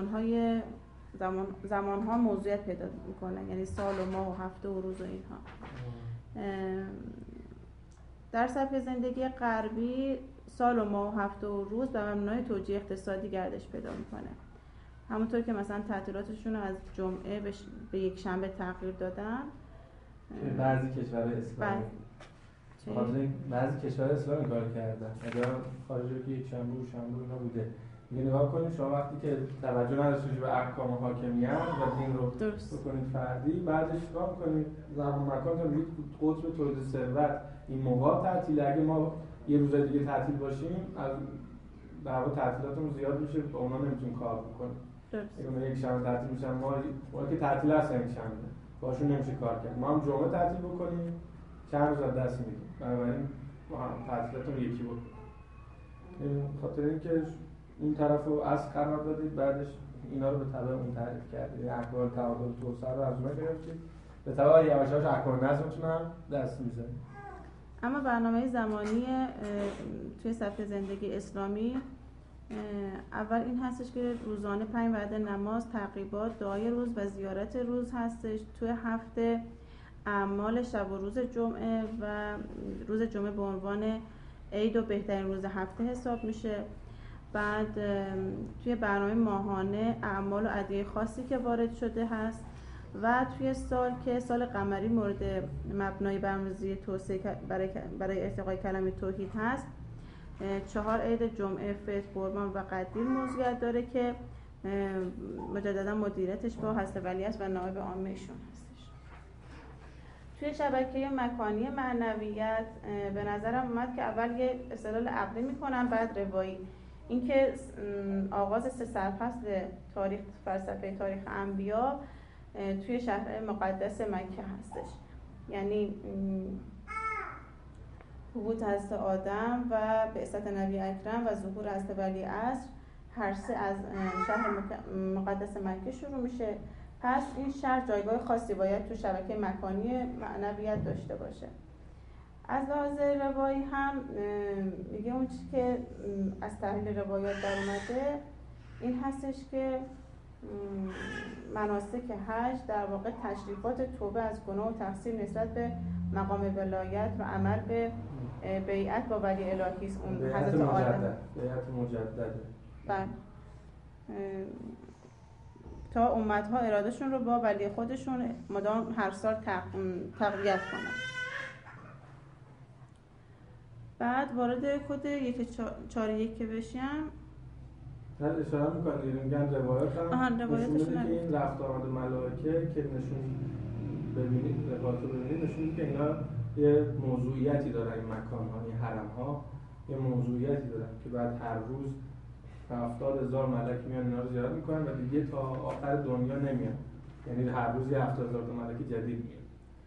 زمانها موضوعیت پیدا میکنن، یعنی سال و ماه و هفته و روز و اینها. در سبک زندگی غربی سال و ماه و هفته و روز به مبنای توجیه اقتصادی گردش پیدا میکنه، همونطور که مثلا تعطیلاتشون رو از جمعه به یک شنبه تغییر دادن. بعضی کشورهای اسلامی بعضی کشورهای اسلامی کار کردن، اگر خارجی که یک شنبه و شنبه اینا بوده، نگاه کنید شما وقتی که توجه نداشتید به احکام حاکمیت و دین رو بکنید فردی، بعدش نگاه کنید زمان مکان رو میگید قطب تولید ثروت این موقع تعطیله. اگه ما یه روز دیگه تعطیل باشیم از در واقع تعطیلاتمون زیاد میشه، با اونا نمیتونیم کار بکنیم. اگه اونا یک شنبه تعطیل میشن، ما که تعطیل هست یک شنبه باشون نمیشه کار کرد. ما هم جمعه تعطیل بکنیم چند روز از دست میدیم، بنابراین ما هم تعطیلاتمون یکی بکنیم. خاطر اینکه اون طرف رو از قرار دادید، بعدش اینا رو به تبع اون تعریف کردید، احکام تعادل توسعه رو از اونها گرفتید، به تبع یواش یواش احکام نظمتون هم دست میزنید. اما برنامه زمانی توی سبک زندگی اسلامی اول این هستش که روزانه 5 وعده نماز، تقریبات، دعای روز و زیارت روز هستش. توی هفته اعمال شب و روز جمعه و روز جمعه به عنوان عید و بهترین روز هفته حساب میشه. بعد توی برنامه ماهانه اعمال و ادعیه خاصی که وارد شده هست و توی سال که سال قمری مورد مبنای برنامه‌ریزی توسعه برای ارتقای کلمه توحید هست، 4 عید جمعه، فطر، قربان و قدیر موضوعیت داره که مجددا مدیریتش با حضرت ولی است و نائب عامه ایشون هستش. توی شبکه مکانی معنویت به نظرم اومد که اول یه استدلال عقلی میکنم، بعد روایی. اینکه آغاز 3 سرفصل تاریخ فلسفه تاریخ انبیا توی شهر مقدس مکه هستش، یعنی حبوط حضرت آدم و بعثت نبی اکرم و ظهور حضرت ولی عصر، هر سه از شهر مقدس مکه شروع میشه. پس این شهر جایگاه خاصی باید تو شبکه مکانی معنویت داشته باشه. از لحاظ روایی هم میگه اون چیزی که از تحلیل روایات در اومده این هستش که مناسک حج در واقع تشریفات توبه از گناه و تقصیر نسبت به مقام ولایت و عمل به بیعت با ولی الهی است. اون حضرت آدم بیعت مجدده. بله. تا امتها ارادهشون رو با ولی خودشون مدام هر سال تقویت کنن. بعد وارد کد 141 که بشیم اشاره میکنید میگن روایات هم نشون میده که این رفت آمد ملائکه که نشون ببینید روایات رو ببینید نشون میده که اینا یه موضوعیتی دارن، این مکان ها، این حرم ها یه موضوعیتی دارن که بعد هر روز 70,000 ملک میان اینا رو زیارت میکنن و دیگه تا آخر دنیا نمیان، یعنی هر روز 70,000 ملک جدید میان.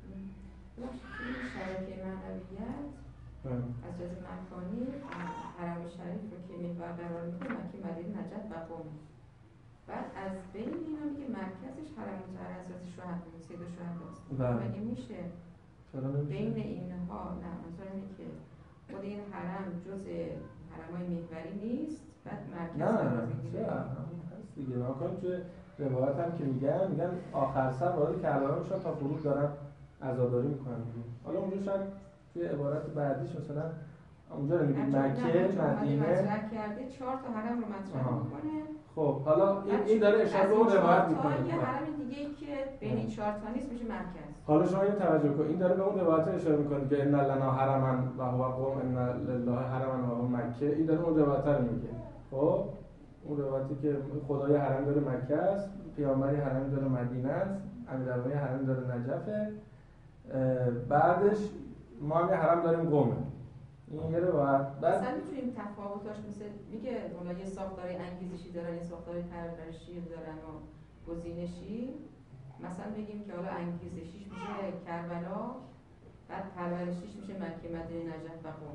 شبکه معنویت از جز مکانی حرم شریف رو که محور قرار میده مکه، مدینه، نجف و قم. بعد از بین اینا میگه مرکزش حرم مطهر حضرت سید شهداست. مگه میشه بین اینها؟ نه، مثلا اینه که خود این حرم جز حرمای محوری نیست، بعد مرکز نه هست دیگه. مکان توی روایت هم که میگن آخر سر وارد کربلا میشن تا غروب دارن عزاداری میکنن. حالا اونجا شاید توی عبارت بعدیش مثلا اونجا رو میگه مکه، مدینه مطرح کرده 4 تا حرم رو مطرح میکنه. خب حالا این داره اشاره به اون روایت میکنه. یه حرم دیگه ای که بین این 4 تا نیست میشه مرکز. حالا شما اینو توجه کن، این داره به اون روایت اشاره میکنه که ان لنا حرما و هو قوم، ان لله حرما و هو مکه. این داره اون روایت رو میگه. خب اون روایتی که خدای حرم داره مکه است، پیامبری حرم داره مدینه است، امیرالمومنین حرم داره نجفه، بعدش ما هم یه حرم داریم قومه. این یه روایت. مثلا میتونیم تفاوتاش مثل میگه اونا یه ساختار انگیزشی دارن، یه ساختار پرورشی دارن و گزینشی. مثلا بگیم که حالا انگیزشیش میشه کربلا، بعد پرورشیش میشه مکه، مدینه، نجف و قم.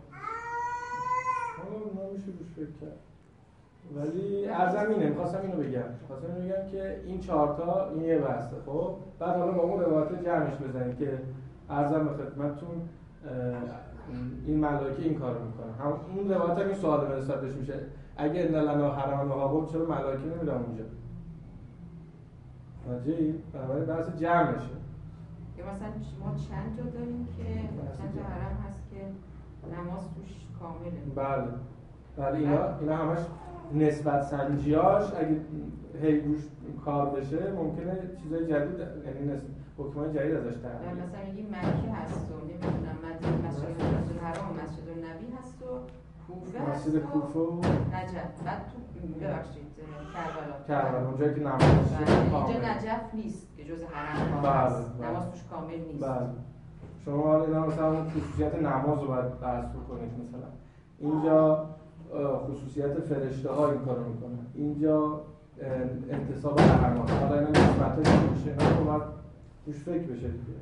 ما میشه روش فکر کرد. ولی ارزم اینه، میخواستم اینو بگم که این 4 تا این یه بحثه. خب بعد حالا با اون روایت جمعش بزنید که ارزم به خدمتتون این ملائکه این کارو میکنن. هم اون روایت هم این سوال به نسبتش میشه، اگه ان لنا حرما و قوم چرا ملائکه نمیرن اونجا؟ واجی برای بحث جمع میشه. یا مثلا ما چند جا داریم که چند تا حرم هست که نماز توش کامله. بله اینا همش نسبت سنجیاش اگه هی روش کار بشه ممکنه چیزای جدید، یعنی حکمای جدید ازش در بیاد. مثلا میگیم مکه هست و نمیدونم مدینه، مسجد الحرام، مسجد النبی هست و کوفه مسجد کوفه و نجف. بعد تو ببخشید کربلا اونجایی که نماز اینجا نجف نیست که جز حرم هست. نماز توش کامل نیست. بله. شما اینا مثلا خصوصیت نماز رو باید بحث بکنید. مثلا اینجا خصوصیت فرشته ها این کارو میکنن، اینجا انتصاب حرمات. حالا اینا نسبتایی که میشه اینا رو باید روش فکر بشه دیگه.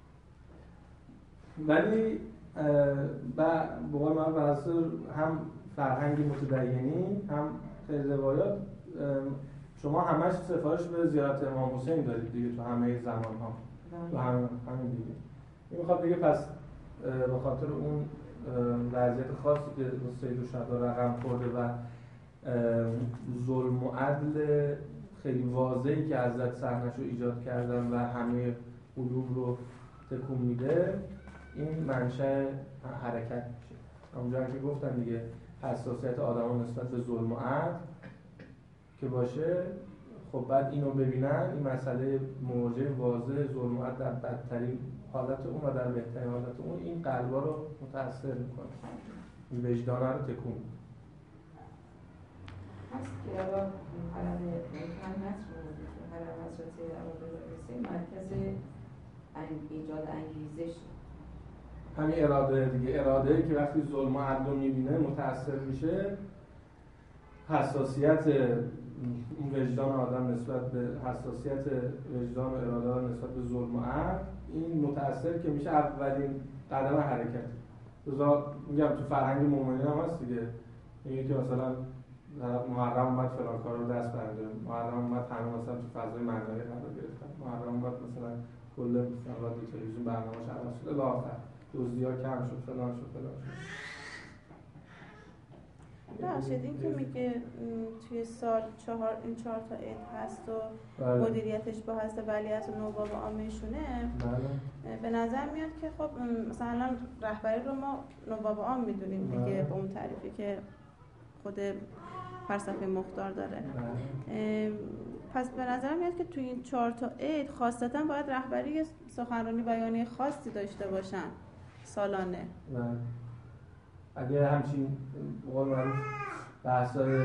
ولی به قول من بحث هم فرهنگی متدینی هم روایات شما همش سفارش به زیارت امام حسین دارید دیگه تو همه زمان ها. تو همین دیگه. این میخواد دیگه پس به خاطر اون وضعیت خاصی که سید الشهدا رقم خورده و ظلم و عدل خیلی واضحی که حضرت صحنه‌اش رو ایجاد کردن و همه قلوب رو تکون میده، این منشأ حرکت میشه. همونجوری که گفتن دیگه حساسیت آدم‌ها نسبت به ظلم و عدل که باشه، خب بعد اینو ببینن، این مسئله مواجهه واضح ظلم و عدل در بدترین حالت اون و در بهترین حالت اون، این قلبا رو متأثر میکنه، این وجدانه رو تکون میده. هست که حالا حرم حضرت ابوالقاسم مرکز ایجاد انگیزش، همین اراده دیگه، اراده‌ای که وقتی ظلم و عدل رو میبینه متأثر میشه، حساسیت وجدان آدم نسبت به حساسیت وجدان و اراده نسبت به ظلم و عدل، این متأثر که میشه اولین قدم حرکت. میگم تو فرهنگ مومنین هم هست دیگه، میگه که مثلا محرم اومد فلان کار رو دست برده، محرم اومد همه مثلا تو فضای معنوی قرار گرفتن، محرم اومد مثلا کل مثلا تلویزیون برنامه‌اش عوض شد الی آخر، دزدی‌ها کم شد، فلان شد. ببخشید این که میگه توی سال این 4 تا عید هست و مدیریتش با هست ولیعهد و نواب عامشونه، به نظر میاد که خب مثلا رهبری رو ما نواب عام میدونیم دیگه، به اون تعریفی که خود فلسفه مختار داره. پس به نظر میاد که توی این 4 تا عید خاصتا باید رهبری سخنرانی بیانیه خاصی داشته باشن سالانه. اگه همچین قول معروف بحثای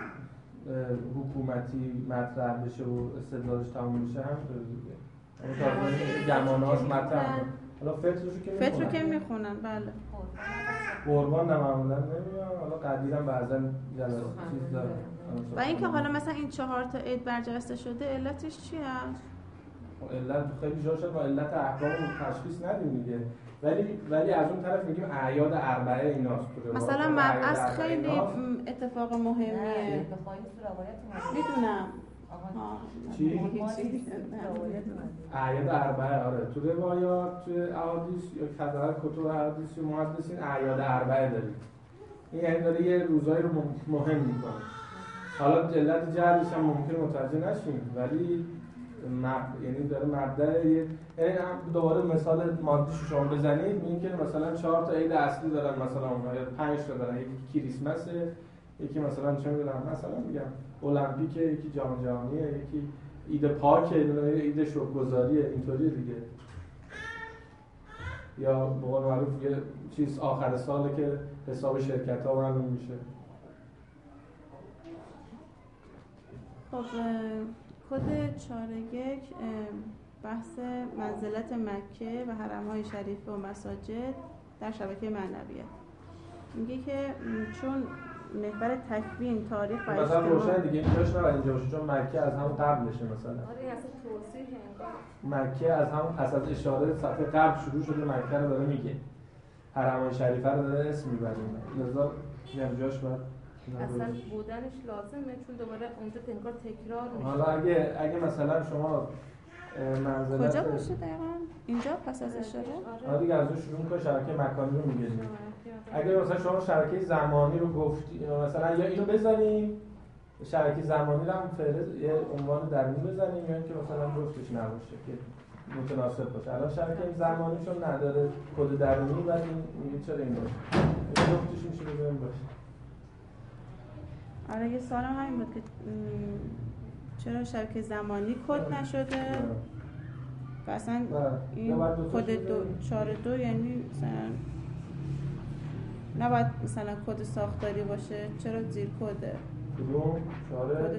حکومتی مطرح بشه و استدلالش تموم بشه هم دیگه گمانه‌هاش مطرح. حالا فطرشو که میخونن بله. قربان معمولا نمیان، حالا قدیرم بعضا جلسه چیز داره. و اینکه حالا مثلا این 4 تا عید برجسته شده علتش چیه؟ علت خیلی جا شد ما علت احکام رو تشخیص ندیم دیگه، ولی از اون طرف میگیم اعیاد اربعه ایناست. مثلا مبعث خیلی اتفاق مهمیه. میدونم. چی؟ اعیاد اربعه، آره تو روایات، تو احادیث یا کذا کتب احادیث و محدثین اعیاد اربعه داریم. این یعنی داره یه روزایی رو مهم میکنه. حالا علت جعلش هم ممکن متوجه نشیم، ولی یعنی داره مبدأ، یعنی دوباره مثال مادیش رو شما بزنید میگین که مثلا 4 تا عید اصلی دارن، مثلا اونها یا 5 تا دارن، یکی کریسمسه، یکی مثلا چه میدونم مثلا میگم المپیکه، یکی جام جهانیه، یکی عید پاکه، عید شکرگزاریه، اینطوری دیگه. یا به قول معروف یه چیز آخر ساله که حساب شرکت‌ها معلوم میشه. خب کد 4.1 بحث منزلت مکه و حرم‌های شریف و مساجد در شبکه معنویت. میگه که چون محور تکوین تاریخ و اجتماع مثلا روشن دیگه اینجاش نه اینجا باشه، چون مکه از همون قبلشه مثلا. آره اصلا توضیح انگار مکه از همون پس از اشاره صفحه قبل شروع شده، مکه رو داره میگه، حرم‌های شریفه رو داره اسم میبره، لذا میگم جاش باید اصلا بودنش لازمه، چون دوباره اونجا انگار تکرار میشه. حالا اگه مثلا شما منزلت کجا باشه دقیقاً؟ اینجا پس از اشاره؟ آره دیگه از اون شروع می‌کنه، شبکه مکانی رو میگه. اگه مثلا شما شبکه زمانی رو گفتی، مثلا یا اینو بزنیم شبکه زمانی رو هم فهرست یه عنوان درونی بزنیم، یا اینکه مثلا جفتش نباشه که متناسب باشه. الان شبکه زمانی چون نداره کد درونی، بعد این میگه چرا این باشه، جفتش میشه بزنیم باشه. آره یه سوالم همین بود که چرا شبکه زمانی کد نشده و اصلا این کد 4.2 یعنی مثلا نباید مثلا کد ساختاری باشه؟ چرا زیر کده؟ کدوم؟ کد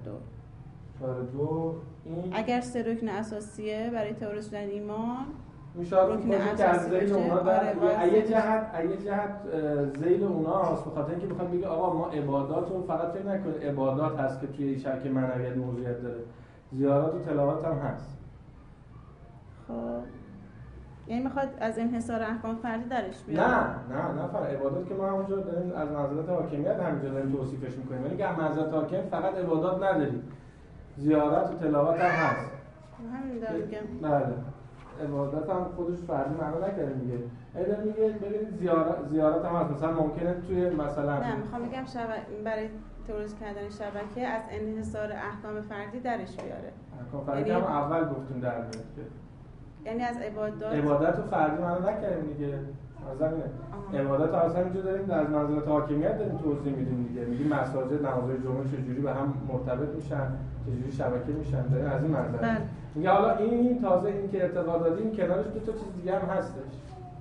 42 این اگر 3 رکن اساسیه برای تئوری شدن ایمان میشه رکن که از ذیل اونا در یه جهت ذیل اوناست، به خاطر اینکه بخواد بگه آقا ما عبادات رو فقط فکر نکنید عبادات هست که توی شرک معنویت موضوعیت داره، زیارات و تلاوت هم هست. خب یعنی میخواد از انحصار احکام فردی درش بیاره؟ نه فقط عبادات که ما همونجا داریم از منزلت حاکمیت همینجا داریم توصیفش میکنیم، ولی که از منزلت حاکم فقط عبادات نداریم، زیارت و تلاوت هم هست. همین دارم میگم. بله عبادت هم خودش فردی معنا نکرده میگه. اینا میگه ببینید زیارت هم هست، مثلا ممکنه توی مثلا نه میخوام بگم برای تئوریز کردن شبکه از انحصار احکام فردی درش بیاره. احکام فردی هم اول گفتیم در میاد که یعنی از عبادت و فردی معنا نکردیم دیگه. مثلا عبادت اصلا اینجا داریم از منزلت حاکمیت داریم توضیح میدیم دیگه، میگیم مساجد نمازهای جمعه چجوری به هم مرتبط میشن، چجوری شبکه میشن، داریم از این منظر. میگه حالا این تازه این که اعتقاد دادیم کنارش دو تا چیز دیگه هم هستش.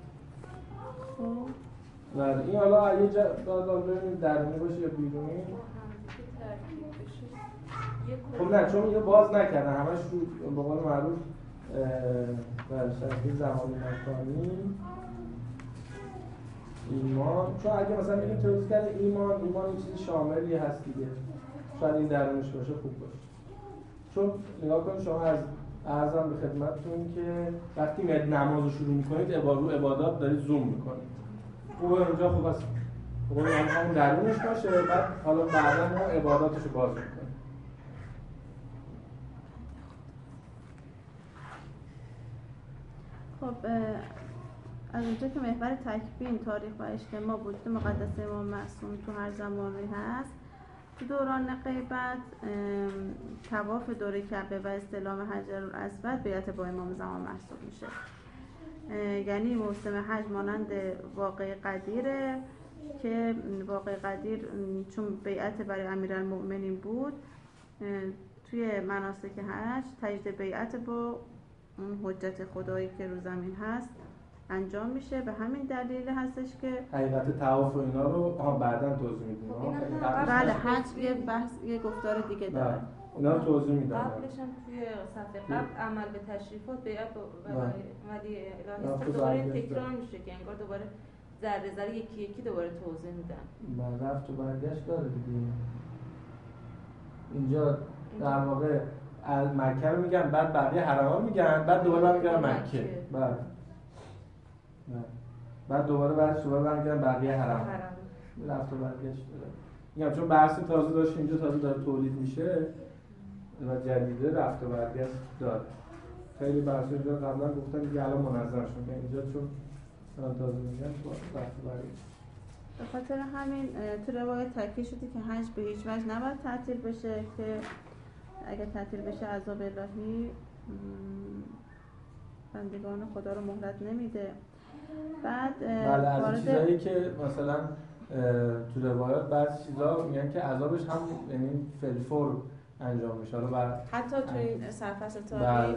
ولی این حالا یه جا ببینید درونی باشه یا بیرونی. خب نه چون اینو باز نکردن همش رو به قول معروف در شرایط زمانی مکانی ایمان، چون اگه مثلا بگیم تئوریز کرده ایمان یه چیز شاملی هست دیگه، شاید این درونش باشه خوب باشه. چون نگاه کنید شما از عرضم به خدمتتون که وقتی میاد نماز رو شروع میکنید رو عبادات دارید زوم میکنید، خوبه اونجا خوب است، خوبه همون درونش باشه، بعد حالا بعدا ما عباداتش رو باز میکنید. خب از اونجا که محور تکوین، تاریخ و اجتماع وجود مقدس امام معصوم تو هر زمانی هست، تو دوران غیبت طواف دور کعبه و استلام حجرالاسود بیعت با امام زمان محسوب میشه. یعنی موسم حج مانند واقع قدیره که واقع قدیر چون بیعت برای امیرالمؤمنین بود، توی مناسک حج تجدید بیعت با اون حجت خدایی که رو زمین هست انجام میشه. به همین دلیل هستش که حقیقت طواف و اینا رو بعداً توضیح میدیم. بله حج یه گفتار دیگه داره، اینا رو توضیح میدم. قبلش هم توی صفحه قبل عمل به تشریفات بیعت ولی الهی دوباره تکرار میشه که انگار دوباره ذره یکی دوباره توضیح میدن. رفت و برگشت داره دیگه. اینجا در واقع مکه رو میگن، بعد بقیه حرما میگن، بعد دوباره برمیگردن مکه. بله. بعد دوباره برمیگردن بقیه حرم. رفت و برگشت داره. میگم چون بحث تازه داشت اینجا تازه داره تولید میشه و جدیده رفت و برگشت داره. خیلی بحث اینجا قبلا گفتم دیگه الان منظم شد. اینجا چون تازه میگن رفت و برگشت. به خاطر همین تو روایت تاکید شده که حج به هیچ وجه نباید تعطیل بشه، که اگه تعطیل بشه عذاب الهی بندگان خدا رو مهلت نمیده. بعد بله از چیزایی که مثلا تو روایات بعضی چیزا میگن که عذابش هم یعنی فلفور انجام میشه، حتی تو این سرفصل تاریخ. بله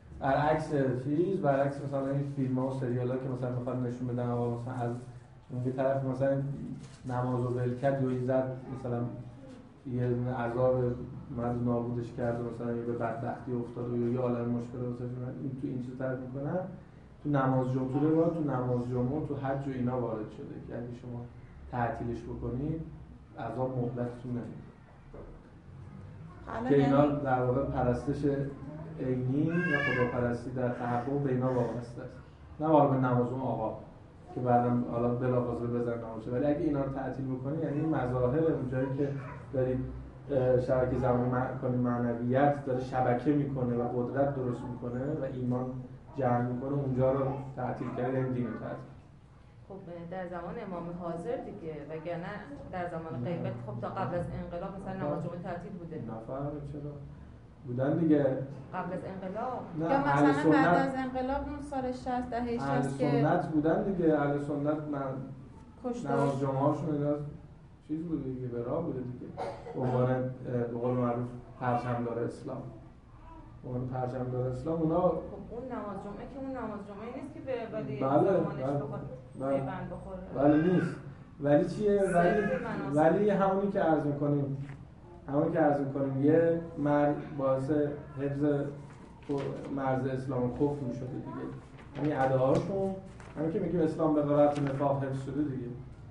برعکس مثلا این فیلم‌ها و سریال‌ها که مثلا میخواد نشون بدن آقا مثلا از اون طرف مثلا نماز و ولکت یا زد مثلا یه عذاب مرد نابودش کرد و مثلا یه به بدبختی افتاد و یه عالم مشکل واسه این تو این چیز تعریف میکنن. تو نماز جمعه تو حج و اینا وارد شده که اگه شما تعطیلش بکنید عذاب مهلتتون نمیده. که اینا در واقع پرستش عینی و خداپرستی در تحقق به اینا وابسته است، نه به نماز اون آقا که بعدم حالا بلافاصله بزن نماز. ولی اگه اینا رو تعطیل بکنی یعنی مظاهر اونجایی که دارید شبکه زمانی معنویت داره شبکه میکنه و قدرت درست میکنه و ایمان جمع میکنه، اونجا رو تعطیل کرده، این دین رو تعطیل. خب در زمان امام حاضر دیگه، وگرنه در زمان غیبت خب تا قبل از انقلاب مثلا نماز جمعه تعطیل بوده. نفر چرا بودن دیگه قبل از انقلاب یا مثلا بعد از انقلاب اون سال 60 دهه 60 که سنت بودن دیگه. اهل سنت نماز جمعه هاشون اینا چیز بوده دیگه، برا بوده دیگه، به عنوان به قول معروف پرچمدار اسلام. اون پرچمدار اسلام اونا خب اون نماز جمعه که اون نماز جمعه نیست که به ولی زمانش بخواد پیوند بخوره. بله نیست. ولی چیه؟ ولی همونی که عرض میکنیم یه مرد باعث حفظ مرز اسلام و کفر میشده دیگه. همین ادعاشون، همین که میگیم اسلام به غلط نفاق حفظ شده دیگه.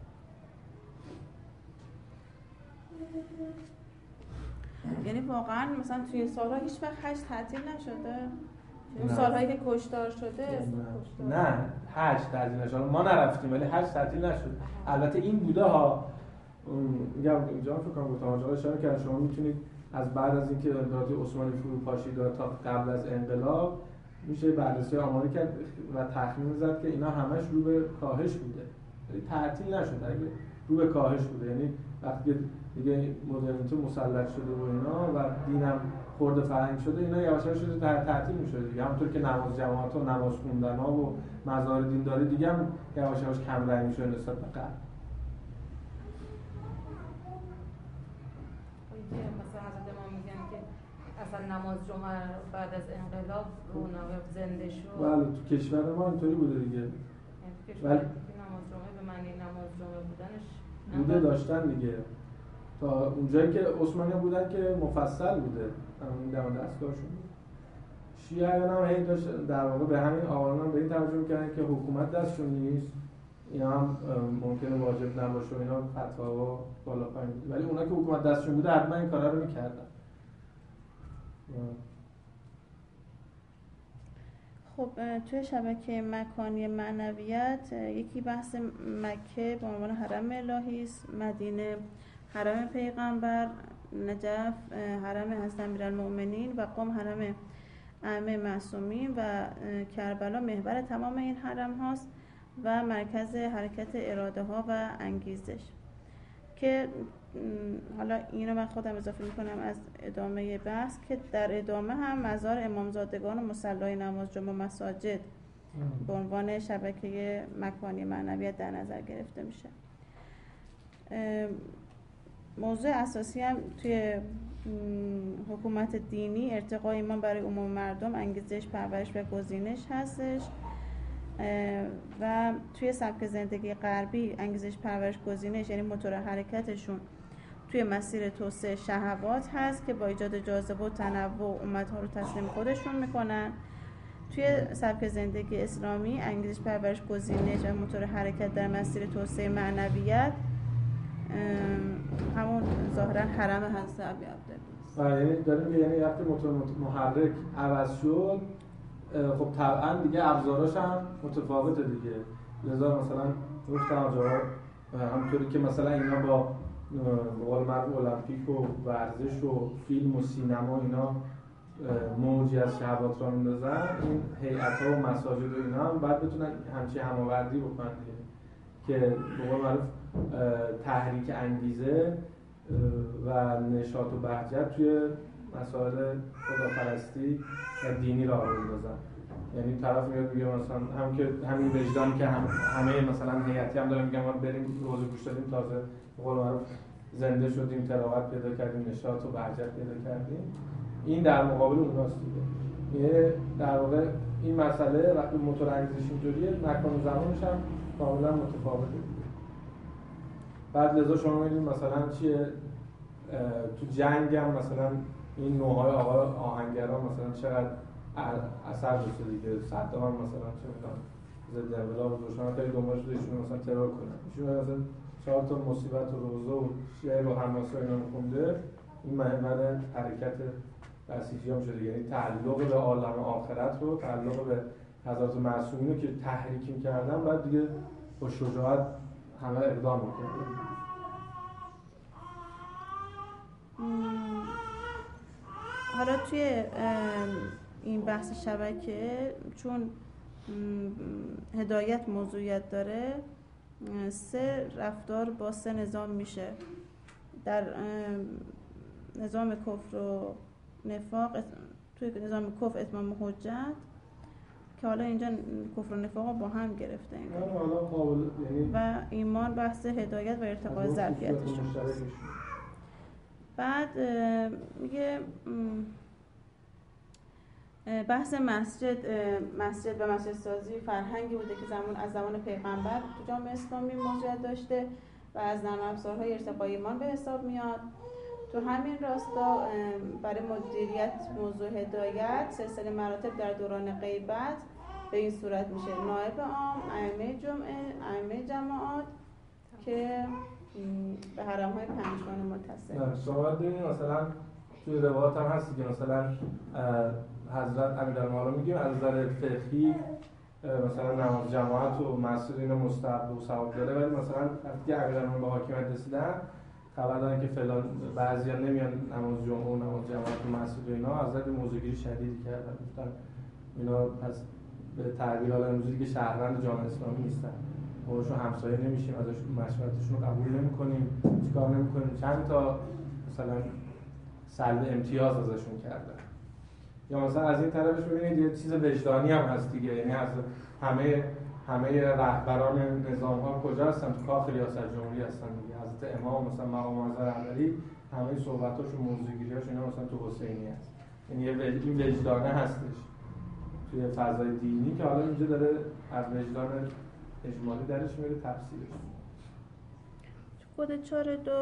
یعنی واقعا مثلا توی سالها هیچ وقت حج تعطیل نشده؟ اون سالهایی که کشتار شده؟ نه حج تعطیل نشده، ما نرفتیم ولی حج تعطیل نشد. البته این بوده ها، میگم اینجا فکر کنم گفتم آنجا اشاره کردن شما میتونید از بعد از اینکه امپراتوری عثمانی فروپاشی داد تا قبل از انقلاب میشه بررسی آماری کرد و تخمین زد که اینا همش رو به کاهش بوده، ولی تعطیل نشد. اگه رو به کاهش بوده یعنی وقتی دیگه مدرنیته مسلط شده و اینا و دینم خورده فرهنگ شده، اینا یواش یواش شده تعطیل می‌شده دیگه. همونطور که نماز جماعت و نماز خوندن‌ها و مزار دینداری دیگه هم یواش یواش کم رنگ می‌شده نسبت به قبل. مثلا حضرت امام میگن که اصلا نماز جمعه بعد از انقلاب رونق زنده شد. بله تو کشور ما اینطوری بوده دیگه. ولی نماز جمعه به معنی نماز جمعه بودنش بوده داشتن دیگه. تا اونجایی که عثمانی بودن که مفصل بوده همین دم دستگاهشون. شیعیان هم هی داشت در واقع به همین آقایان هم به این توجه کردن که حکومت دستشون نیست، اینا هم ممکنه واجب نباشه و اینا فتوا بالا پایین بود، ولی اونا که حکومت دستشون بوده حتما این کارا رو میکردن. خب توی شبکه مکانی معنویت یکی بحث مکه به عنوان حرم الهی است، مدینه حرم پیغمبر، نجف حرم حضرت امیرالمؤمنین و قم حرم ائمه معصومین و کربلا محور تمام این حرم هاست و مرکز حرکت اراده ها و انگیزش. که حالا اینو من خودم اضافه میکنم از ادامه بحث که در ادامه هم مزار امامزادگان و مصلی نماز جمعه مساجد به عنوان شبکه مکانی معنویت در نظر گرفته میشه. موضوع اساسی هم توی حکومت دینی ارتقای ایمان برای عموم مردم، انگیزش، پرورش و گزینش هستش و توی سبک زندگی غربی انگیزش، پرورش، گزینش یعنی موتور حرکتشون توی مسیر توسعه شهوات هست که با ایجاد جاذبه و تنوع امت‌ها رو تسلیم خودشون میکنن. توی سبک زندگی اسلامی انگیزش، پرورش، گزینش و موتور حرکت در مسیر توسعه معنویت همون ظاهرا حرم حضرت ابی عبدالله. یعنی داریم یعنی وقتی موتور محرک عوض شد خب طبعا دیگه ابزاراش هم متفاوته دیگه. لذا مثلا گفتم آجاها همونطوری که مثلا اینا با قول معروف المپیک و ورزش و فیلم و سینما اینا موجی از شهوات را میندازن، این هیئت‌ها و مساجد و اینا هم باید بتونن همچین هماوردی بکنن دیگه که به قول معروف تحریک انگیزه و نشاط و بهجت توی مسائل خداپرستی و دینی را بندازن. یعنی طرف میاد میگه مثلا هم که همین وجدان که همه مثلا هیئتی هم دارن میگن ما بریم روزه گوش دادیم تازه به قول معروف زنده شدیم، تراوت پیدا کردیم، نشاط و بهجت پیدا کردیم، این در مقابل اوناست دیگه. یه در واقع این مسئله وقتی موتور انگیزش اینجوریه مکان و زمانش هم کاملا متفاوته دیگه. بعد لذا شما می‌بینید مثلا چیه تو جنگ هم مثلا این نوع‌های آهنگران مثلا چقدر اثر داشته دیگه. صدام هم مثلا چه می‌دونم ضد انقلاب روشن خیلی دنبالش بودشون مثلا ترور کنن، ایشون مثلا 4 تا مصیبت و روزه و شعر و حماسه اینا می‌خونده. این محور حرکت بسیجی هم شده، یعنی تعلق به عالم آخرت رو، تعلق به حضرات معصومین رو که تحریک می‌کردن بعد دیگه با شجاعت همه اقدام می‌کنن. حالا توی این بحث شبکه چون هدایت موضوعیت داره، 3 رفتار با 3 نظام میشه. در نظام کفر و نفاق، توی نظام کفر اتمام حجت که حالا اینجا کفر و نفاق با هم گرفته و ایمان بحث هدایت و ارتقاء ظرفیتش. بعد میگه بحث مسجد و مسجد سازی فرهنگی بوده که از زمان پیغمبر تو جامعه اسلامی موضوعیت داشته و از نرم افزارهای ارتقای ایمان به حساب میاد. تو همین راستا برای مدیریت موضوع هدایت سلسله مراتب در دوران غیبت به این صورت میشه: نائب عام، ائمه جمعه، ائمه جماعات که به حرم‌های پنجگانه متصل. شما ببینید مثلا توی روایات هم هستی که مثلا حضرت امیرالمومنین میگیم از نظر فقهی مثلا نماز جماعت و مسجد اینو مستحب و ثواب داره، ولی مثلا وقتی امیرالمومنین به حاکمیت رسیدن خبر دادن که فلان بعضیا نمیان نماز جمعه و نماز جماعت و مسجد و اینا، حضرت موضوعگیری شدیدی کردن، گفتن اینا پس به تعبیر حالا امروزی که شهروند جامعه اسلامی نیستن، باهاشون همسایه نمیشیم، ازشون مشورتشون رو قبول نمی‌کنیم، چیکار نمی‌کنیم، چند تا مثلا سلب امتیاز ازشون کردن. یا مثلا از این طرفش ببینید یه چیز وجدانی هم هست دیگه، یعنی از همه رهبران نظام‌ها کجا هستن؟ تو کاخ ریاست جمهوری هستن دیگه. حضرت امام مثلا مقام معظم رهبری همه صحبتاشون موضوعگیریاش اینا مثلا تو حسینی هست، یعنی این وجدانه هستش توی فضای دینی که حالا اینجا داره از وجدان اجمالی درش میره تفسیرش. کد 42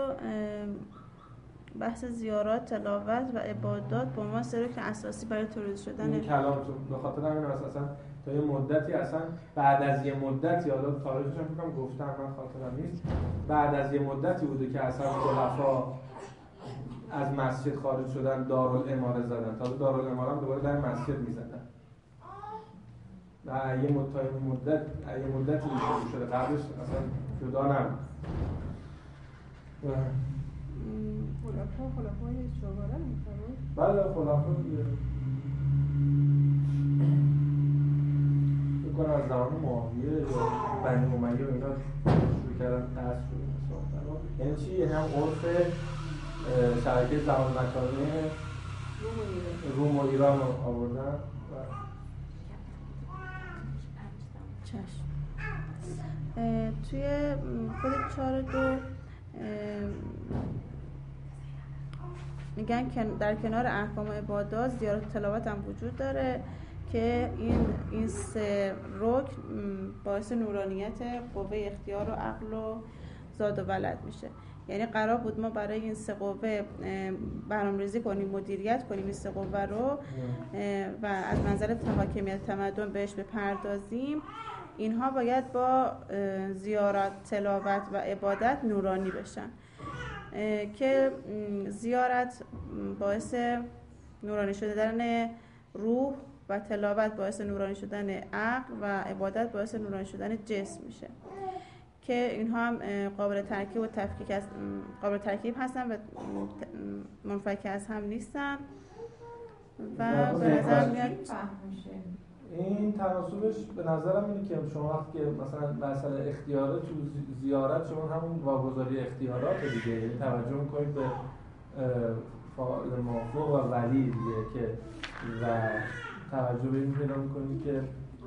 بحث زیارات، تلاوت و عبادات به عنوان سه رکن اساسی برای تولید شدن این کلامتون به خاطر همین اساسا تا یه مدتی اصلا بعد از یه مدتی، حالا تاریخش هم فکر کنم گفتم من خاطرم نیست، بعد از یه مدتی بوده که اصلا خلفا از مسجد خارج شدن دارالاماره زدن، تا دارالاماره هم دوباره در مسجد میزدن و یه مدتی شده، قبلش اصلا جدا نبود. خلفای چهارم می‌فرمایید؟ بله خلفا دیگه بکنم از زمان معاویه یا بنی امیه و اینا شروع کردن قصد شده. یعنی چی؟ یعنی هم عرف شبکه زمان مکانی روم و ایران رو آوردن. چشم. توی کد 42 میگن که در کنار احکام و عبادات زیارت و تلاوت هم وجود داره که این سه رکن باعث نورانیت قوه اختیار و عقل و زاد و ولد میشه. یعنی قرار بود ما برای این سه قوه برنامه‌ریزی کنیم، مدیریت کنیم این سه قوه رو و از منظر حاکمیت تمدن بهش بپردازیم. اینها باید با زیارت، تلاوت و عبادت نورانی بشن که زیارت باعث نورانی شدن روح و تلاوت باعث نورانی شدن عقل و عبادت باعث نورانی شدن جسم میشه که اینها هم قابل ترکیب و تفکیک قابل ترکیب هستن و منفک از هم نیستن و به نظر میاد این تناسبش به نظرم اینه که شما وقتی که مثلا مسئله اختیارات تو زیارت شما همون واگذاری اختیارات دیگه، یعنی توجه میکنید به فاعل مافوق و ولی دیگه که و توجه به این پیدا میکنید که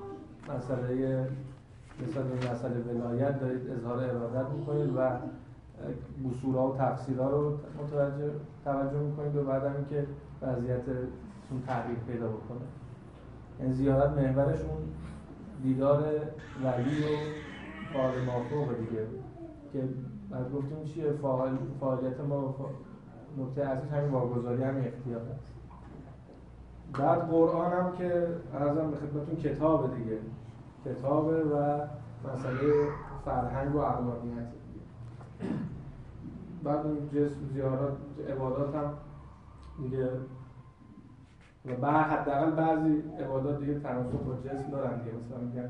مسئله ولایت دارید اظهار ارادت میکنید و قصورها و تقصیرها رو توجه میکنید و بعد هم این که وضعیتتون تغییر پیدا بکنه. این زیارت محورش اون دیدار ولی و فاعل مافوق دیگه که بعد گفتیم چیه فعالیت ما نکته اصلیش همین واگذاری همین اختیار است. بعد قرآن هم که عرضم به خدمتون کتابه دیگه، کتابه و مسئله فرهنگ و عقلانیت دیگه. بعد اون جسم زیارات عبادات هم دیگه و بعد حداقل بعضی عبادات دیگه تناسب با جسم دارن دیگه، مثلا میگن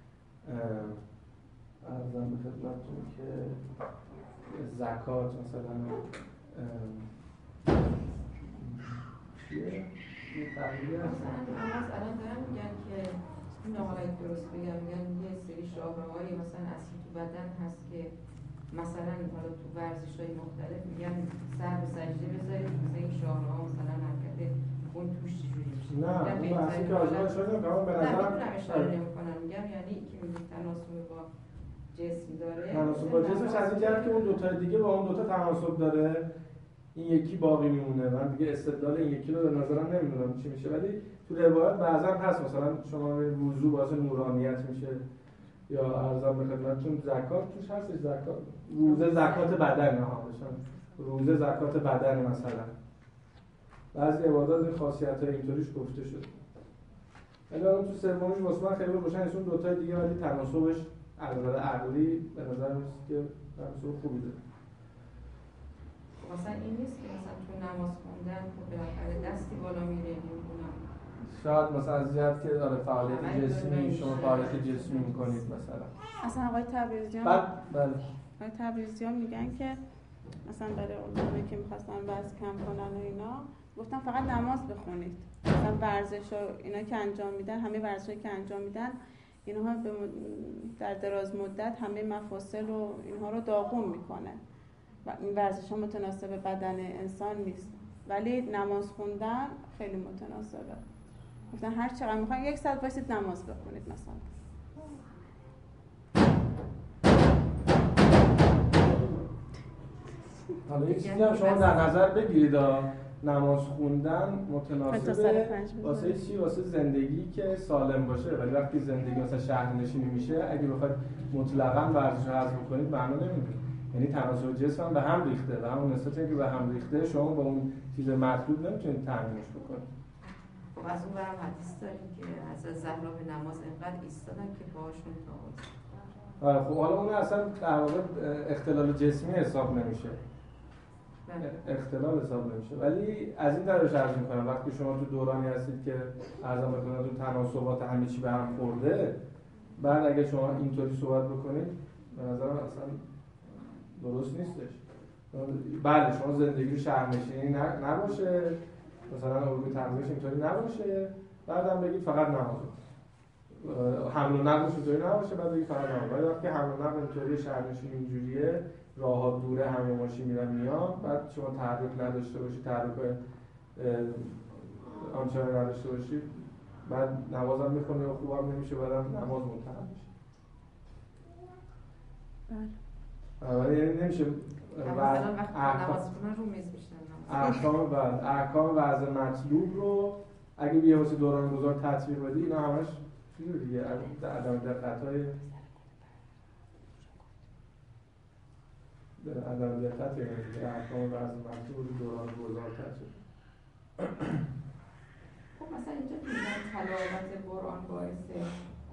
عرضم به خدمتتون که زکات مثلا چیه؟ یه تغییری هستن الان دارن میگن که این آقای درست بگم، میگن یه سری شاهراه‌های مثلا اصلی تو بدن هست که مثلا حالا تو ورزش‌های مختلف میگن سر به سجده بذارید مثلا این شاهراها مثلا حرکت اون توش چجوری میشه؟ نه اون بحثی که آجان شده نمی‌کنم به نظرم نمی‌تونم اشاره نمی‌کنم، میگم یعنی که میگید تناسب با جسم داره، تناسب با جسمش از این جهت که اون دوتا دیگه با اون دوتا تناسب داره، این یکی باقی میمونه. من دیگه استدلال این یکی رو به نظرم نمیدونم چی میشه، ولی تو روایت بعضا هست مثلا شما وضو باعث نورانیت میشه، یا ارزم به خدمتتون زکات توش هستش، زکات روزه زکات بدن روزه زکات بدن مثلا بعضی عبادات خاصیت‌های اینطوریش گفته شده. الان تو سومیش واسه من خیلی روشن نیست، اون دو تا دیگه ولی تناسبش از نظر عقلی به نظر میاد که تناسب خوبی داره. مثلا این نیست که مثلا تو نماز خوندن بالاخره دستی بالا میره نمیدونم شاید مثلا از جهت که داره فعالیت جسمی شما فعالیت جسمی میکنید مثلا. اصلا آقای تبریزیان بله آقای تبریزیان میگن که مثلا برای اونایی که می‌خواستن وزن کم کنن و اینا گفتن فقط نماز بخونید. مثلا ورزش و اینا که انجام میدن، همه ورزشایی که انجام میدن اینها در دراز مدت همه مفاصل و اینها رو داغون میکنه و این ورزش‌ها متناسب بدن انسان نیست، ولی نماز خوندن خیلی متناسبه. گفتن هر چقدر میخواین 1 ساعت وایسید نماز بخونید مثلا. حالا یک چیزی هم شما در نظر بگیرید، نماز خوندن متناسبه واسه چی؟ واسه زندگی که سالم باشه، ولی وقتی زندگی مثلا شهرنشینی میشه اگه بخواید مطلقاً ورزش رو حذف کنید معنا نمیده. یعنی تناسب جسم به هم ریخته و همون نسبتی که به هم ریخته شما با اون چیز مطلوب نمیتونید تامینش بکنید. خب از اون برم حدیث داریم که حضرت زهرا به نماز اینقدر ایستادن که باهاشون تعارض. خب حالا اون اصلا در واقع اختلال جسمی حساب نمیشه. اختلال حساب نمیشه، ولی از این طرفش عرض میکنم وقتی شما تو دورانی هستید که عرضم بکنم تناسبات همه چی به هم خورده، بعد اگه شما اینطوری صحبت بکنید به نظرم اصلا درست نیستش. بله شما زندگی شهرنشینی نباشه، مثلا الگوی تغذیه‌اش اینطوری نباشه، بعدم بگید فقط نماز. حمل و نقلش اینطوری نباشه بعد بگید فقط نماز. ولی وقتی حمل و نقل اینطوری شهرنشینی اینجوریه، راه‌ها دوره، همه ماشین میرن میان، بعد شما تحرک نداشته باشید، تحرک آنچنانی نداشته باشید، بعد نمازم میخونه و خوبم نمیشه، بعدم نماز منتهی میشه. ولی یعنی نمیشه مثلا وقتی نماز بخونن رو میز میشن احکام وضع مطلوب رو اگه بیه واسه دوران بزرگ تطبیق بدی، اینا همش چیزه دیگه، عدم دقت‌های عدم دقت دیگه، احکام وضع مطلوب رو دوران بزرگ تطبیق. خب مثلا اینجا میگن تلاوت قرآن باعث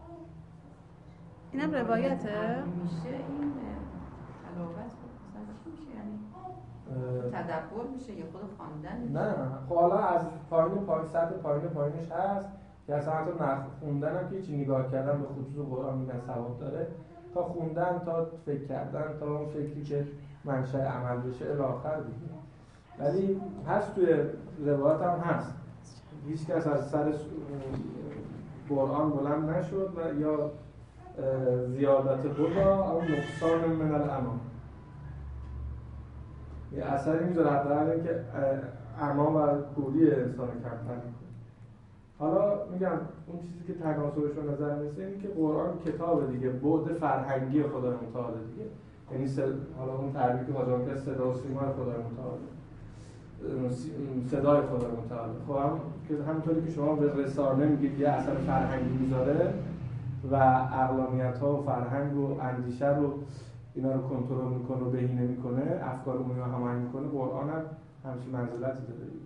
اینم روایته میشه، این تلاوت مثلا چی میشه؟ یعنی تدبر میشه یا خود خواندن میشه؟ نه خب حالا از پایین سطح پایینش هست که اصلا حتی خوندن هم که هیچی، نگاه کردن به خطوط قرآن میگن ثواب داره، تا خوندن تا فکر کردن تا اون فکری که منشأ عمل بشه الی آخر دیگه. ولی هست توی روایات هم هست هیچ کس از سر قرآن بلند نشد و یا زیادت بودا او نقصان من الامام، یه اثری میذاره حداقل اینکه امام و کوری انسان کمتر میکنه. حالا میگم اون چیزی که تناسبش به نظر میسه اینه که قرآن کتاب دیگه، بعد فرهنگی خدای متعال دیگه، یعنی حالا اون تعریفی که حاجام که صدا و سیمای خدای متعال، صدای خدای متعال. خب هم که همونطوری که شما به رساله میگید یه اثر فرهنگی میذاره و عقلانیت‌ها و فرهنگ و اندیشه رو اینا رو کنترل میکنه و بهینه میکنه، افکار عمومی رو هماهنگ میکنه، قرآن هم همچین منزلتی داره دیگه.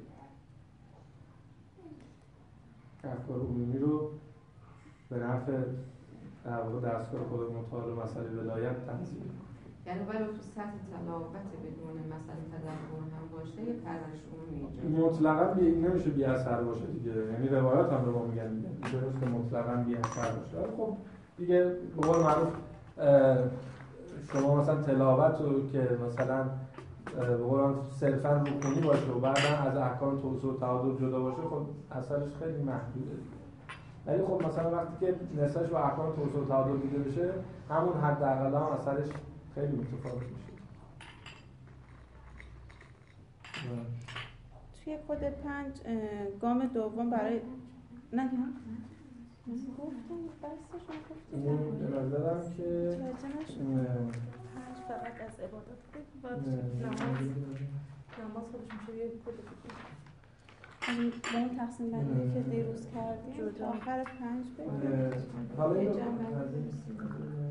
افکار عمومی رو به نفع در واقع دستگاه خدای متعال و مسئله ولایت تنظیم میکنه. یعنی ولی تو سطح تلاوت بدون مسئله تدبر هم باشه یه پرورش عمومی مطلقاً نمیشه بی اثر باشه دیگه، یعنی روایات هم به ما میگن دیگه درست که مطلقاً بی اثر باشه. خب دیگه به قول معروف شما مثلا تلاوت رو که مثلا به قول صرفاً رکوعی باشه و بعداً از احکام توسع و تعادل جدا باشه، خب اثرش خیلی محدوده دیگه. ولی خب مثلا وقتی که نسبتش با احکام توسع و تعادل دیده بشه، همون حداقل هم اثرش خیلی متفاوت میشه. توی کد 5 گام دوم برای نه گفتم بحثشون گفتم به نظرم که 5 فقط از عبادت بود و نماز خودش میشه یه کد دیگه. با اون تقسیم بندی که دیروز کردیم آخر 5 بگیم. حالا اینو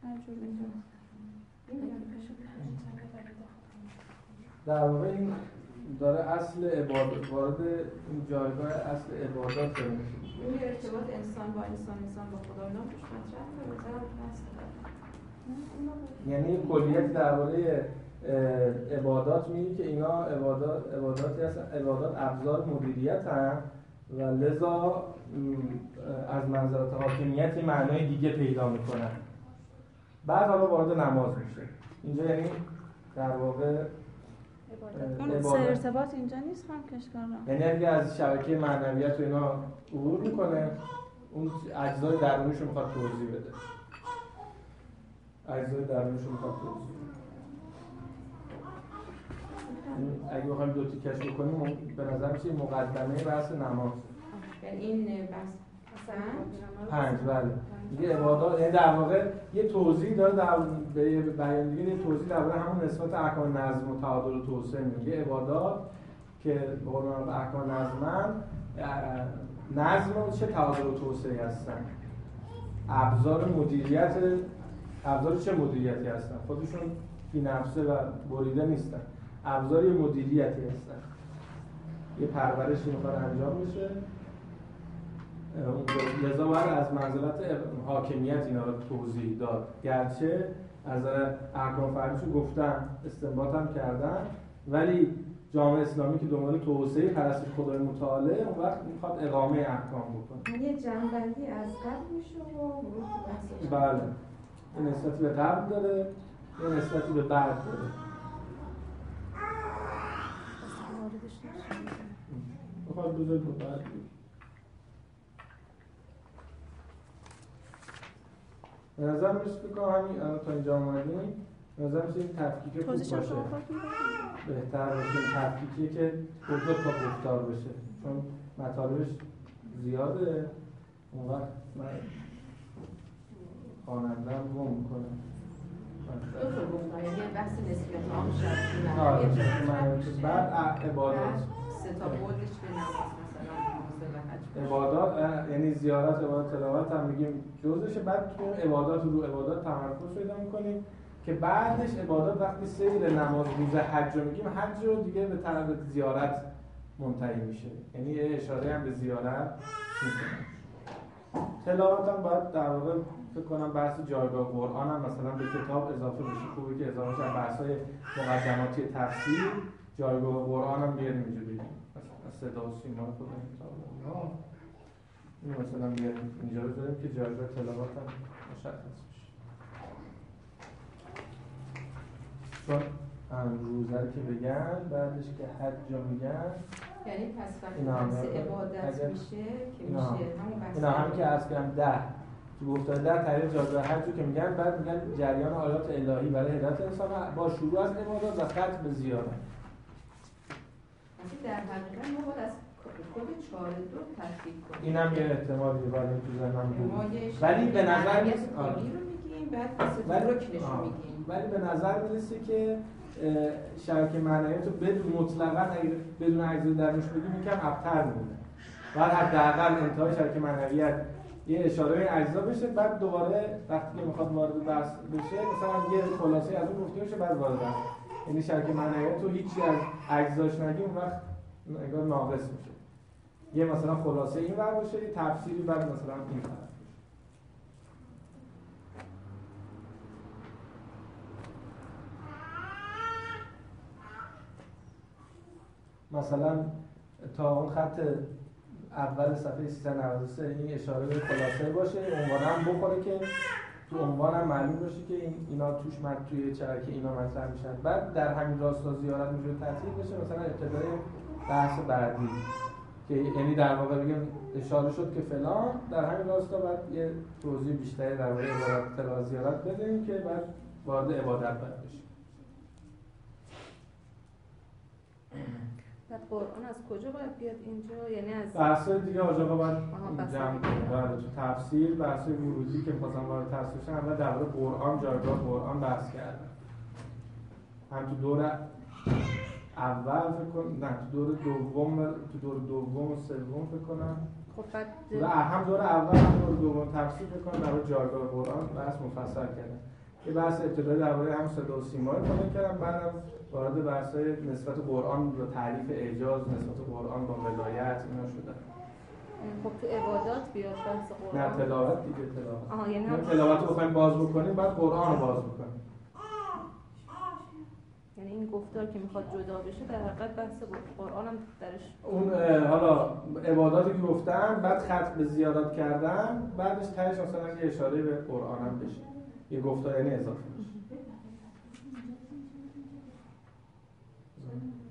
در واقع این داره اصل عبادت وارد این جایگاه اصل عبادات شده میشه. این ارتباط انسان با انسان با خدا اینا توش مطرح هست. یعنی کلیت درباره عبادات میگه که اینا عباداتی هستن، عبادات ابزار مدیریت هم و لذا از منظرات حاکمیت معنای دیگه پیدا میکنن. بعد حالا وارد نماز میشه. اینجا یعنی در واقع اون ارتباط اینجا نیست هم کشکارم، یعنی اگه از شبکه معنویت و اینا عبور میکنه اون اجزای درونیش رو میخواد توضیح بده. اجزای درونیش رو میخواد توضیح بده. اگه بخوایم دو تیکش بکنیم به نظر میشه مقدمه بحث نماز. یعنی این بحث 5 بله. دیگه عبادات یعنی در واقع یه توضیح داره در بیان دیگه، یه توضیح درباره همون نسبت احکام نظم و تعادل و توسعه میگه. عبادات که به قول احکام نظم و چه تعادل و توسعه هستن، ابزار مدیریت، ابزار چه مدیریتی هستن، خودشون بی‌نفسه و بریده نیستن، ابزار مدیریتی هستن. یه پرورشی میخواد انجام بشه، لذا باید از منزلت حاکمیت اینا رو توضیح داد. گرچه از احکام فرعیشو گفتن، استنباط هم کردن، ولی جامعه اسلامی که دنبال توسعه پرستش خدای متعالی اون وقت میخواد اقامه احکام بکنه. یه جنبندی از قبل میشه و ورود به بحث. بله. این نسبتی به قبل داره، این نسبتی به بعد داره. میخواد بذارید به بعد. به نظر میشه که همین تا اینجا اومدیم، به نظر میشه این تفکیک خوب باشه، بهتر باشه این تفکیکی که دو تا گفتار بشه، چون مطالبش زیاده. اون وقت من خواننده‌ام گم میکنه. دو تا گفتار، یعنی بحث نسبیت عام شد بعد عبادات سه تا بودش به نماز مثلا عبادات، یعنی زیارت، عبادت، تلاوت هم میگیم جزءشه. بعد تو عبادات رو عبادات تمرکز پیدا می‌کنیم که بعدش عبادات وقتی سیر نماز روز حج رو میگیم، حج رو دیگه به طرف زیارت منتهی میشه، یعنی یه اشاره هم به زیارت میکنه. تلاوت هم باید در واقع فکر کنم بحث جایگاه قرآن هم مثلا به کتاب اضافه بشه. خوبه که اضافه شه بحث‌های مقدماتی تفسیر، جایگاه قرآن هم بیاریم اینجا بگیم، مثلا صدا و سیما خود این کتاب این مثلا بیاریم اینجا بذاریم که جایگاه تلاوت هم مشخص بشه. چون روزه رو که بگن بعدش که حج رو میگن، یعنی پس وقتی بحث عبادت میشه که میشه همون بحث اینا هم که از کردم 10 تو گفتار 10 تعریف جایگاه حج رو که میگن، بعد میگن جریان آیات الهی برای هدایت انسان با شروع از عبادات و ختم به زیارت. در حقیقت ما باید از خود 4:2 تفکیک کنیم. اینم یه احتمالی برای تو ذهنم بود. ولی به نظر میاد کلی رو میگیم، بعد پس رکنش رو میگیم. ولی به نظر میرسه که شبکه معنویت رو بدون مطلقاً بدون اجزای درونش بگیم یکم ابتر میمونه. بعد حداقل انتهای شبکه معنویت یه اشاره به اجزا بشه، بعد دوباره وقتی که میخواد وارد بحث بشه مثلا یه خلاصه از اون گفته بشه بعد وارد بحث. یعنی شبکه معنویت رو هیچی از اجزاش نگیم، اون وقت انگار ناقص میشه. یه مثلا خلاصه این ور باشه، یه تفسیری بعد مثلا این طرف باشه. مثلا تا اون خط اول صفحه 393 این اشاره به خلاصه باشه، عنوان هم بخوره که تو عنوان هم معلوم باشه که اینا توش توی چرکه اینا مطرح میشن. بعد در همین راستا زیارت میشه تحصیل بشه مثلا ابتدای بحث بعدی که یعنی در واقع بگم اشاره شد که فلان در همین راستا بعد یه توضیح بیشتری درباره عبادت تلاوت زیارت بدیم که بعد وارد عبادت بشیم. بعد قرآن از کجا باید بیاد اینجا؟ یعنی از بحث‌های دیگه آقا باید جمع کنیم. تو تفسیر بحث‌های ورودی که می‌خواستم وارد تفسیر بشن، اول درباره قرآن، جایگاه قرآن بحث کردم. هم تو دور اول فکر کنم، نه تو دور دوم و سوم فکر کنم. خب بعد هم دور اول هم دور دوم تفسیر فکر کنم درباره جایگاه قرآن بحث مفصل کردم. یه بحث ابتدایی درباره هم صدا و سیما رو کردم، بعدم وارد بحث‌های نسبت قرآن و تعریف اعجاز، نسبت قرآن با ولایت اینا شدن. خب تو عبادات بیاد بحث قرآن. نه تلاوت دیگه، تلاوت. یعنی تلاوت رو بخوایم باز بکنیم بعد قرآن رو باز بکنیم. یعنی این گفتار که میخواد جدا بشه در حقیقت بحث قرآن هم درش اون حالا عباداتی که گفتم بعد خط به زیادت کردم، بعدش تهش مثلا یه اشاره به قرآن هم بشه، یه گفتار یعنی اضافه بشه.